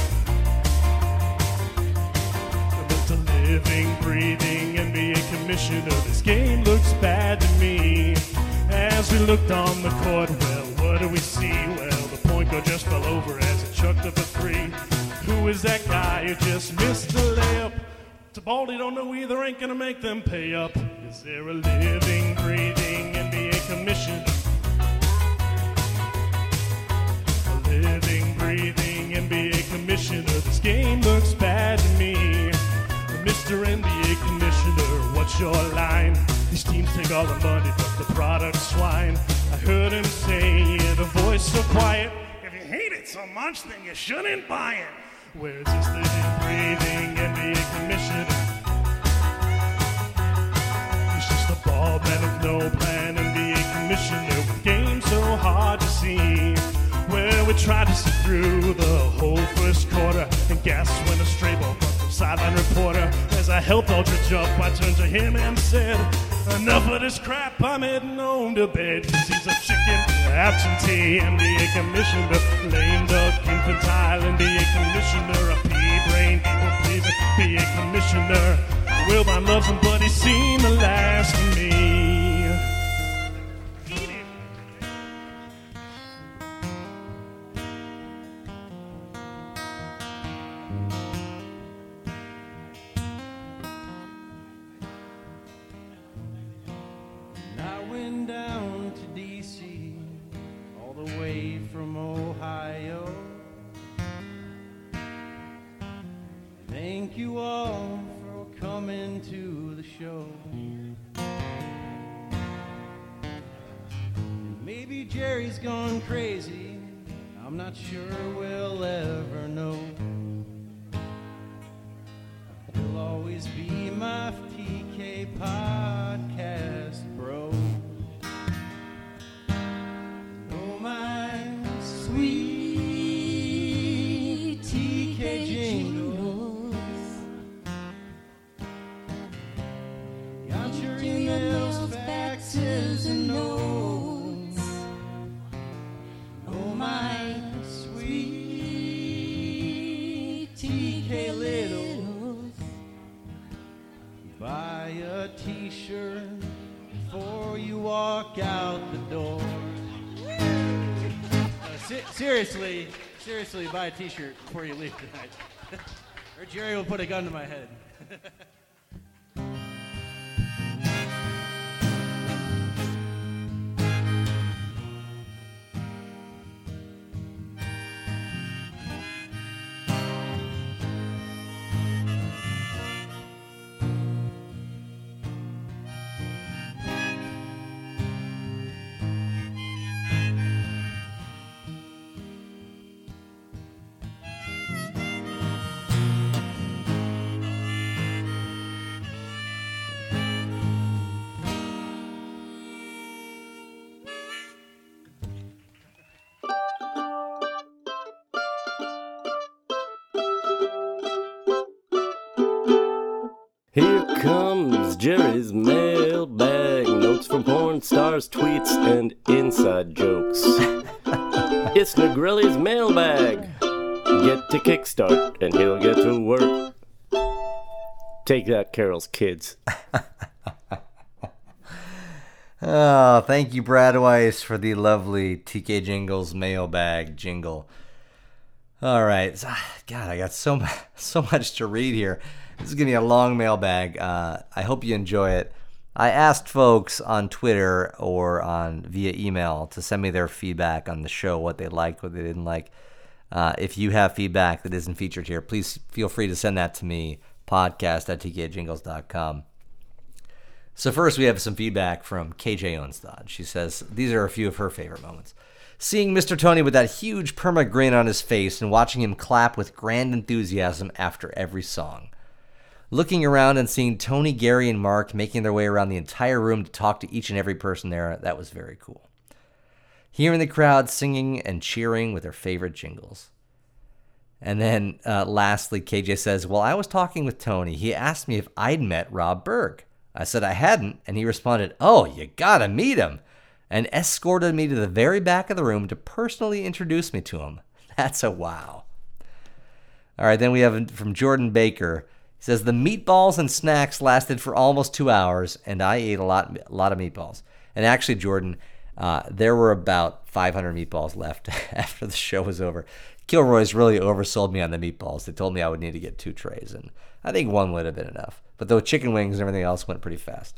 Mister Living, breathing N B A commissioner. This game looks bad to me. As we looked on the court, well, what do we see? Well, the point guard just fell over as he chucked up a three. Who is that guy who just missed the layup? To Baldy don't know either, ain't gonna make them pay up. Is there a living, breathing N B A commissioner? A living, breathing N B A commissioner. This game looks bad to me. Mister N B A commissioner, what's your line? These teams take all the money, but the product's swine. I heard him say in a voice so quiet, if you hate it so much, then you shouldn't buy it. Where's this living, breathing N B A commissioner? He's just a bald man with no plan, N B A commissioner, with games so hard to see. Well, we tried to sit through the whole first quarter and gas when a stray ball from the sideline reporter. As I helped Aldridge up, I turned to him and said, enough of this crap, I'm heading home to bed. Cause he's a chicken absentee N B A commissioner, lame duck infantile N B A commissioner, a pea-brain people-pleasing N B A commissioner. Will my loves and buddies seem to last for me? Down to D C, all the way from Ohio. Thank you all for coming to the show. Maybe Jerry's gone crazy, I'm not sure we'll ever know. You'll always be my T K podcast bro. My sweet T K jingles, got your emails, faxes, and notes. Oh, my sweet T K Littles, buy a t-shirt before you walk out the door. Seriously, seriously, buy a t-shirt before you leave tonight. Or Jerry will put a gun to my head. comes Jerry's mailbag. Notes from porn stars, tweets, and inside jokes. It's Negrelli's mailbag. Get to Kickstart and he'll get to work. Take that, Carol's kids. Oh, thank you, Brad Weiss, for the lovely T K Jingles mailbag jingle. All right. God, I got so much, so much to read here. This is going to be a long mailbag. Uh, I hope you enjoy it. I asked folks on Twitter or on via email to send me their feedback on the show, what they liked, what they didn't like. Uh, if you have feedback that isn't featured here, please feel free to send that to me, podcast at t k jingles dot com. So first, we have some feedback from K J Onstad. She says, these are a few of her favorite moments. Seeing Mister Tony with that huge perma grin on his face and watching him clap with grand enthusiasm after every song. Looking around and seeing Tony, Gary, and Mark making their way around the entire room to talk to each and every person there, that was very cool. Hearing the crowd singing and cheering with their favorite jingles. And then uh, lastly, K J says, well, I was talking with Tony. He asked me if I'd met Rob Berg. I said I hadn't, and he responded, oh, you gotta meet him, and escorted me to the very back of the room to personally introduce me to him. That's a wow. All right, then we have from Jordan Baker. He says, the meatballs and snacks lasted for almost two hours, and I ate a lot, a lot of meatballs. And actually, Jordan, uh, there were about five hundred meatballs left after the show was over. Kilroy's really oversold me on the meatballs. They told me I would need to get two trays, and I think one would have been enough. But the chicken wings and everything else went pretty fast.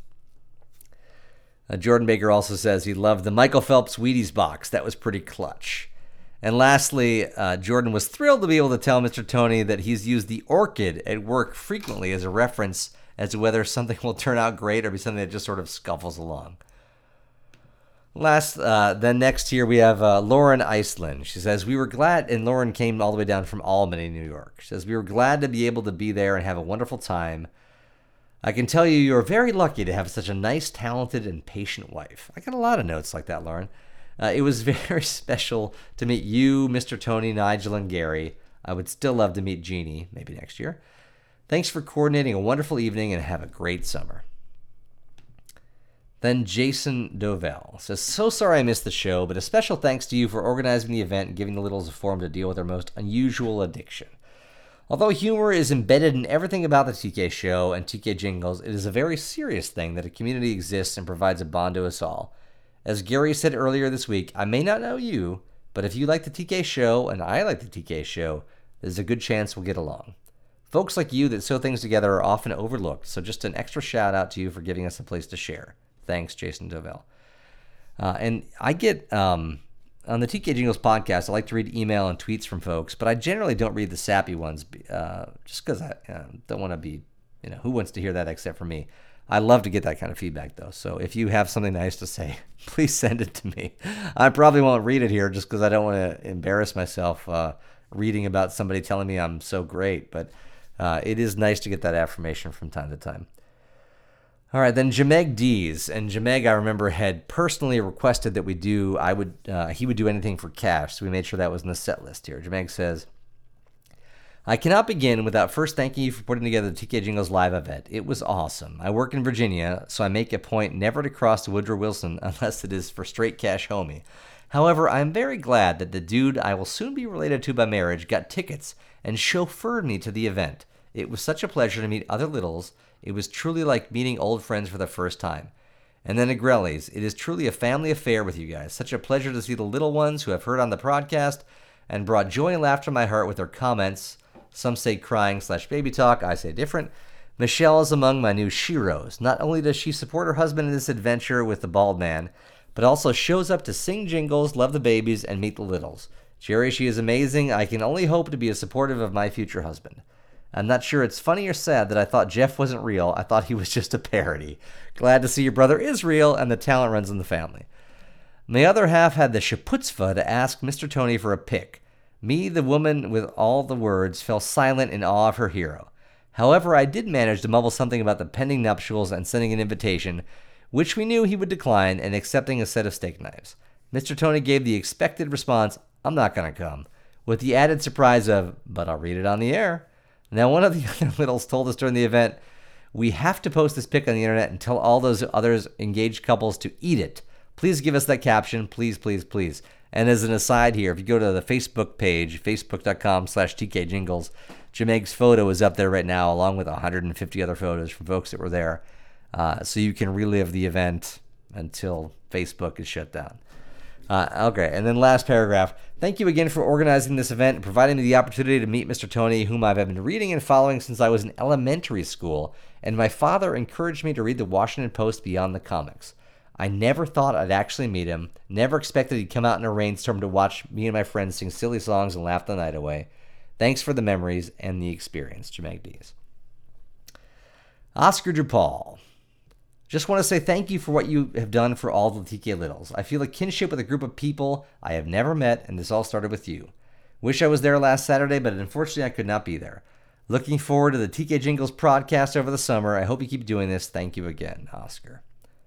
Uh, Jordan Baker also says he loved the Michael Phelps Wheaties box. That was pretty clutch. And lastly, uh, Jordan was thrilled to be able to tell Mister Tony that he's used the orchid at work frequently as a reference as to whether something will turn out great or be something that just sort of scuffles along. Last, uh, then next here we have uh, Lauren Iceland. She says, we were glad, and Lauren came all the way down from Albany, New York. She says, we were glad to be able to be there and have a wonderful time. I can tell you you're very lucky to have such a nice, talented, and patient wife. I got a lot of notes like that, Lauren. Uh, it was very special to meet you, Mister Tony, Nigel, and Gary. I would still love to meet Jeannie, maybe next year. Thanks for coordinating a wonderful evening and have a great summer. Then Jason Dovell says, so sorry I missed the show, but a special thanks to you for organizing the event and giving the Littles a forum to deal with their most unusual addiction. Although humor is embedded in everything about the T K show and T K Jingles, it is a very serious thing that a community exists and provides a bond to us all. As Gary said earlier this week, I may not know you, but if you like the T K show and I like the T K show, there's a good chance we'll get along. Folks like you that sew things together are often overlooked, so just an extra shout out to you for giving us a place to share. Thanks, Jason Dovell. Uh, and I get, um, on the T K Jingles podcast, I like to read email and tweets from folks, but I generally don't read the sappy ones uh, just because I uh, don't want to be, you know, who wants to hear that except for me? I love to get that kind of feedback, though. So if you have something nice to say, please send it to me. I probably won't read it here just because I don't want to embarrass myself uh, reading about somebody telling me I'm so great, but uh, it is nice to get that affirmation from time to time. All right, then Jameg Dees, and Jameg, I remember, had personally requested that we do, I would, uh, he would do anything for cash, so we made sure that was in the set list here. Jameg says, I cannot begin without first thanking you for putting together the T K Jingles live event. It was awesome. I work in Virginia, so I make a point never to cross to Woodrow Wilson unless it is for straight cash homie. However, I am very glad that the dude I will soon be related to by marriage got tickets and chauffeured me to the event. It was such a pleasure to meet other littles. It was truly like meeting old friends for the first time. And then Negrelli's. It is truly a family affair with you guys. Such a pleasure to see the little ones who have heard on the podcast and brought joy and laughter to my heart with their comments. Some say crying slash baby talk. I say different. Michelle is among my new sheroes. Not only does she support her husband in this adventure with the bald man, but also shows up to sing jingles, love the babies, and meet the littles. Jerry, she is amazing. I can only hope to be as supportive of my future husband. I'm not sure it's funny or sad that I thought Jeff wasn't real. I thought he was just a parody. Glad to see your brother is real and the talent runs in the family. My other half had the shaputzpah to ask Mister Tony for a pic. Me, the woman with all the words, fell silent in awe of her hero. However, I did manage to mumble something about the pending nuptials and sending an invitation, which we knew he would decline, and accepting a set of steak knives. Mister Tony gave the expected response, I'm not going to come, with the added surprise of, but I'll read it on the air. Now, one of the other littles told us during the event, We have to post this pic on the internet and tell all those others engaged couples to eat it. Please give us that caption. Please, please, please. And as an aside here, if you go to the Facebook page, facebook.com slash tkjingles, Jemeg's photo is up there right now, along with one hundred fifty other photos from folks that were there. Uh, so you can relive the event until Facebook is shut down. Uh, okay, and then last paragraph. Thank you again for organizing this event and providing me the opportunity to meet Mister Tony, whom I've been reading and following since I was in elementary school, and my father encouraged me to read the Washington Post beyond the comics. I never thought I'd actually meet him, never expected he'd come out in a rainstorm to watch me and my friends sing silly songs and laugh the night away. Thanks for the memories and the experience, Jemeg Dees. Oscar DuPaul. Just want to say thank you for what you have done for all the T K Littles. I feel a kinship with a group of people I have never met, and this all started with you. Wish I was there last Saturday, but unfortunately I could not be there. Looking forward to the T K Jingles podcast over the summer. I hope you keep doing this. Thank you again, Oscar.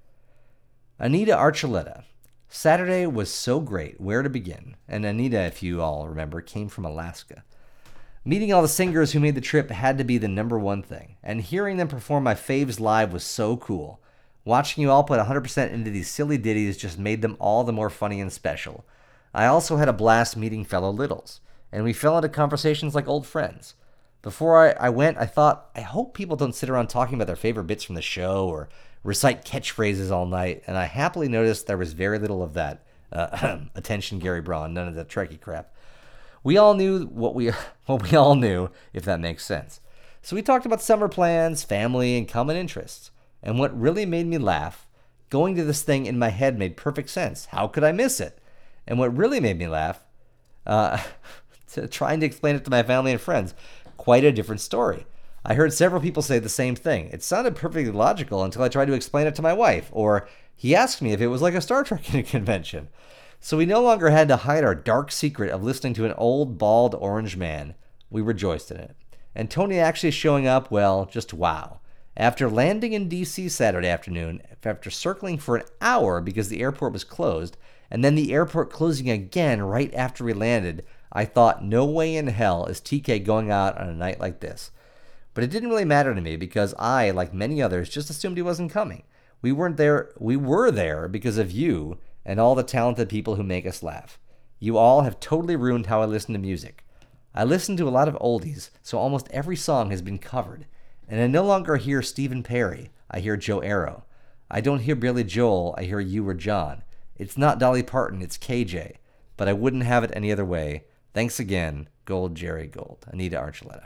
Anita Archuleta. Saturday was so great. Where to begin? And Anita, if you all remember, came from Alaska. Meeting all the singers who made the trip had to be the number one thing. And hearing them perform my faves live was so cool. Watching you all put one hundred percent into these silly ditties just made them all the more funny and special. I also had a blast meeting fellow Littles. And we fell into conversations like old friends. Before I, I went, I thought, I hope people don't sit around talking about their favorite bits from the show or recite catchphrases all night, and I happily noticed there was very little of that. Uh, attention, Gary Braun, none of that Trekkie crap. We all knew what we what we all knew, if that makes sense. So we talked about summer plans, family, and common interests. And what really made me laugh, going to this thing in my head made perfect sense. How could I miss it? And what really made me laugh, uh, to trying to explain it to my family and friends, quite a different story. I heard several people say the same thing. It sounded perfectly logical until I tried to explain it to my wife, or he asked me if it was like a Star Trek convention. So we no longer had to hide our dark secret of listening to an old, bald, orange man. We rejoiced in it. And Tony actually showing up, well, just wow. After landing in D C Saturday afternoon, after circling for an hour because the airport was closed, and then the airport closing again right after we landed, I thought, no way in hell is T K going out on a night like this. But it didn't really matter to me because I, like many others, just assumed he wasn't coming. We weren't there. We were there because of you and all the talented people who make us laugh. You all have totally ruined how I listen to music. I listen to a lot of oldies, so almost every song has been covered. And I no longer hear Stephen Perry. I hear Joe Arrow. I don't hear Billy Joel. I hear you or John. It's not Dolly Parton. It's K J. But I wouldn't have it any other way. Thanks again, Gold Jerry Gold. Anita Archuleta.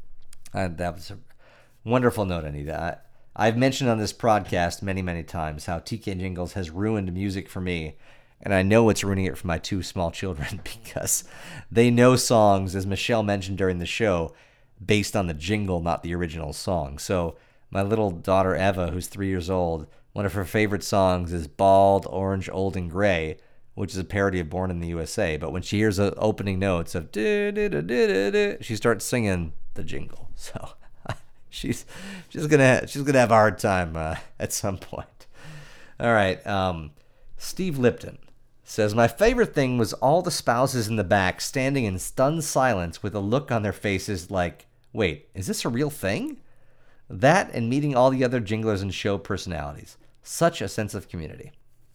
Uh, that was a wonderful note, Anita. I, I've mentioned on this podcast many, many times how T K Jingles has ruined music for me, and I know it's ruining it for my two small children because they know songs, as Michelle mentioned during the show, based on the jingle, not the original song. So my little daughter Eva, who's three years old, one of her favorite songs is Bald, Orange, Old, and Gray, which is a parody of Born in the U S A. But when she hears the opening notes of do-do-do-do-do-do, she starts singing the jingle. So she's she's gonna she's gonna have a hard time uh, at some point. All right, um, Steve Lipton says my favorite thing was all the spouses in the back standing in stunned silence with a look on their faces like, wait, is this a real thing? That and meeting all the other jinglers and show personalities. Such a sense of community.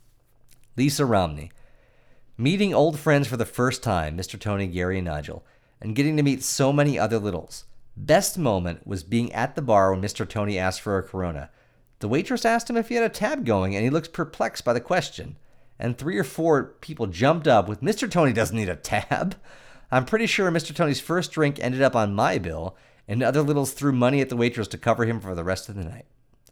Lisa Romney. Meeting old friends for the first time, Mister Tony, Gary, and Nigel, and getting to meet so many other Littles. Best moment was being at the bar when Mister Tony asked for a Corona. The waitress asked him if he had a tab going, and he looked perplexed by the question. And three or four people jumped up with, Mister Tony doesn't need a tab. I'm pretty sure Mister Tony's first drink ended up on my bill, and other Littles threw money at the waitress to cover him for the rest of the night.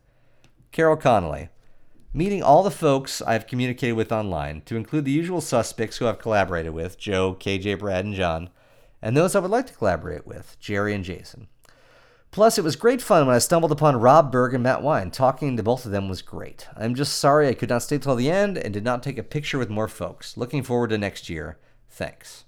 Carol Connolly. Meeting all the folks I've communicated with online, to include the usual suspects who I've collaborated with, Joe, K J, Brad, and John, and those I would like to collaborate with, Jerry and Jason. Plus, it was great fun when I stumbled upon Rob Berg and Matt Wine. Talking to both of them was great. I'm just sorry I could not stay till the end and did not take a picture with more folks. Looking forward to next year. Thanks.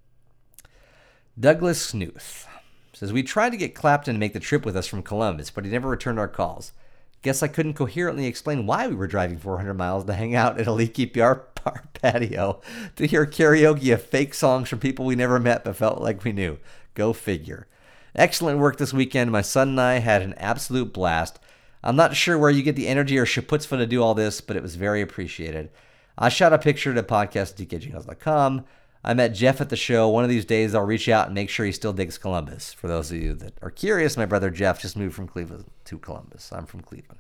Douglas Snooth says, we tried to get Clapton to make the trip with us from Columbus, but he never returned our calls. Guess I couldn't coherently explain why we were driving four hundred miles to hang out at a leaky P R patio to hear karaoke of fake songs from people we never met but felt like we knew. Go figure. Excellent work this weekend. My son and I had an absolute blast. I'm not sure where you get the energy or chutzpah to do all this, but it was very appreciated. I shot a picture to podcast at t k jingles dot com. I met Jeff at the show. One of these days, I'll reach out and make sure he still digs Columbus. For those of you that are curious, my brother Jeff just moved from Cleveland to Columbus. I'm from Cleveland.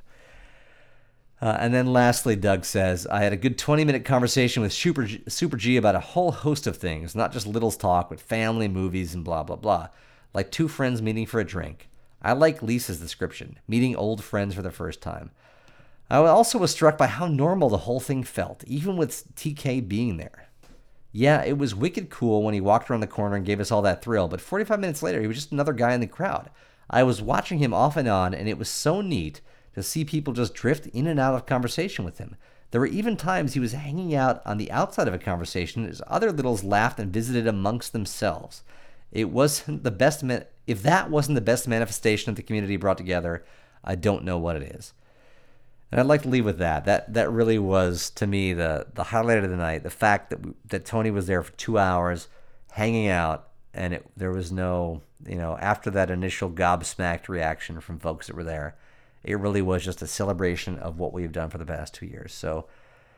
Uh, and then lastly, Doug says, I had a good twenty-minute conversation with Super G, Super G about a whole host of things, not just Little's talk, but family, movies, and blah, blah, blah. Like two friends meeting for a drink. I like Lisa's description, meeting old friends for the first time. I also was struck by how normal the whole thing felt, even with T K being there. Yeah, it was wicked cool when he walked around the corner and gave us all that thrill, but forty-five minutes later, he was just another guy in the crowd. I was watching him off and on, and it was so neat to see people just drift in and out of conversation with him. There were even times he was hanging out on the outside of a conversation as other littles laughed and visited amongst themselves. It wasn't the best, man- if that wasn't the best manifestation of the community brought together, I don't know what it is. And I'd like to leave with that. That that really was, to me, the, the highlight of the night. The fact that we, that Tony was there for two hours, hanging out, and it, there was no, you know, after that initial gobsmacked reaction from folks that were there, it really was just a celebration of what we've done for the past two years. So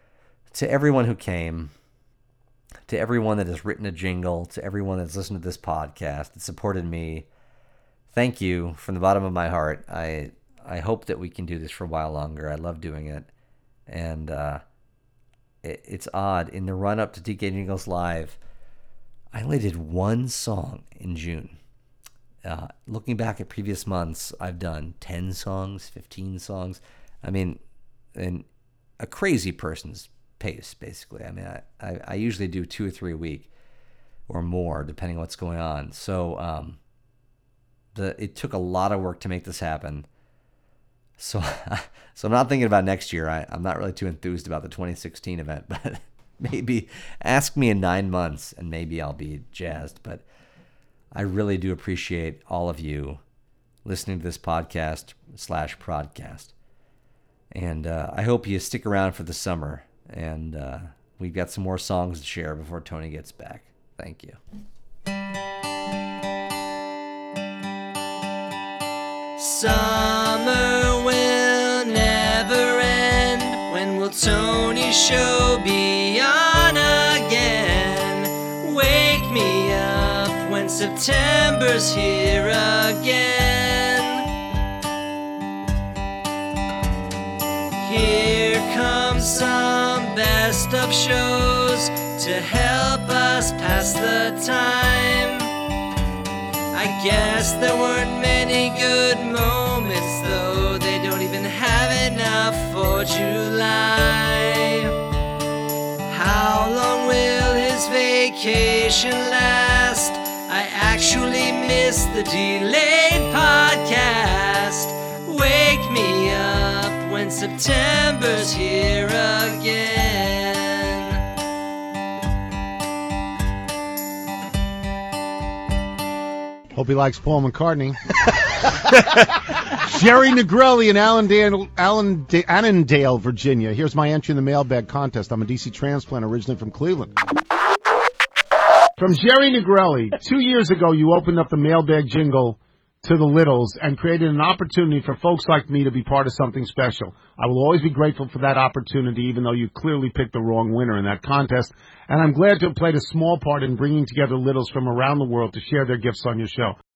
to everyone who came, to everyone that has written a jingle, to everyone that's listened to this podcast, that supported me, thank you from the bottom of my heart. I I hope that we can do this for a while longer. I love doing it. And uh, it, it's odd. In the run-up to T K Jingles Live, I only did one song in June. Uh, looking back at previous months, I've done ten songs, fifteen songs. I mean, in a crazy person's pace, basically. I mean, I, I, I usually do two or three a week or more, depending on what's going on. So um, the it took a lot of work to make this happen. So, so I'm not thinking about next year. I, I'm not really too enthused about the twenty sixteen event, but maybe ask me in nine months and maybe I'll be jazzed. But I really do appreciate all of you listening to this podcast slash prodcast. And uh, I hope you stick around for the summer. And uh, we've got some more songs to share before Tony gets back. Thank you. Summer will never end. When will Tony's show be on again? Wake me up when September's here again. Here comes some best of shows to help us pass the time. I guess there weren't many good moments, though they don't even have enough for July. How long will his vacation last? I actually missed the delayed podcast. Wake me up when September's here again. Hope he likes Paul McCartney. Jerry Negrelli in Allendale, Allendale, Annandale, Virginia. Here's my entry in the mailbag contest. I'm a D C transplant originally from Cleveland. From Jerry Negrelli, two years ago you opened up the mailbag jingle to the Littles and created an opportunity for folks like me to be part of something special. I will always be grateful for that opportunity, even though you clearly picked the wrong winner in that contest. And I'm glad to have played a small part in bringing together Littles from around the world to share their gifts on your show.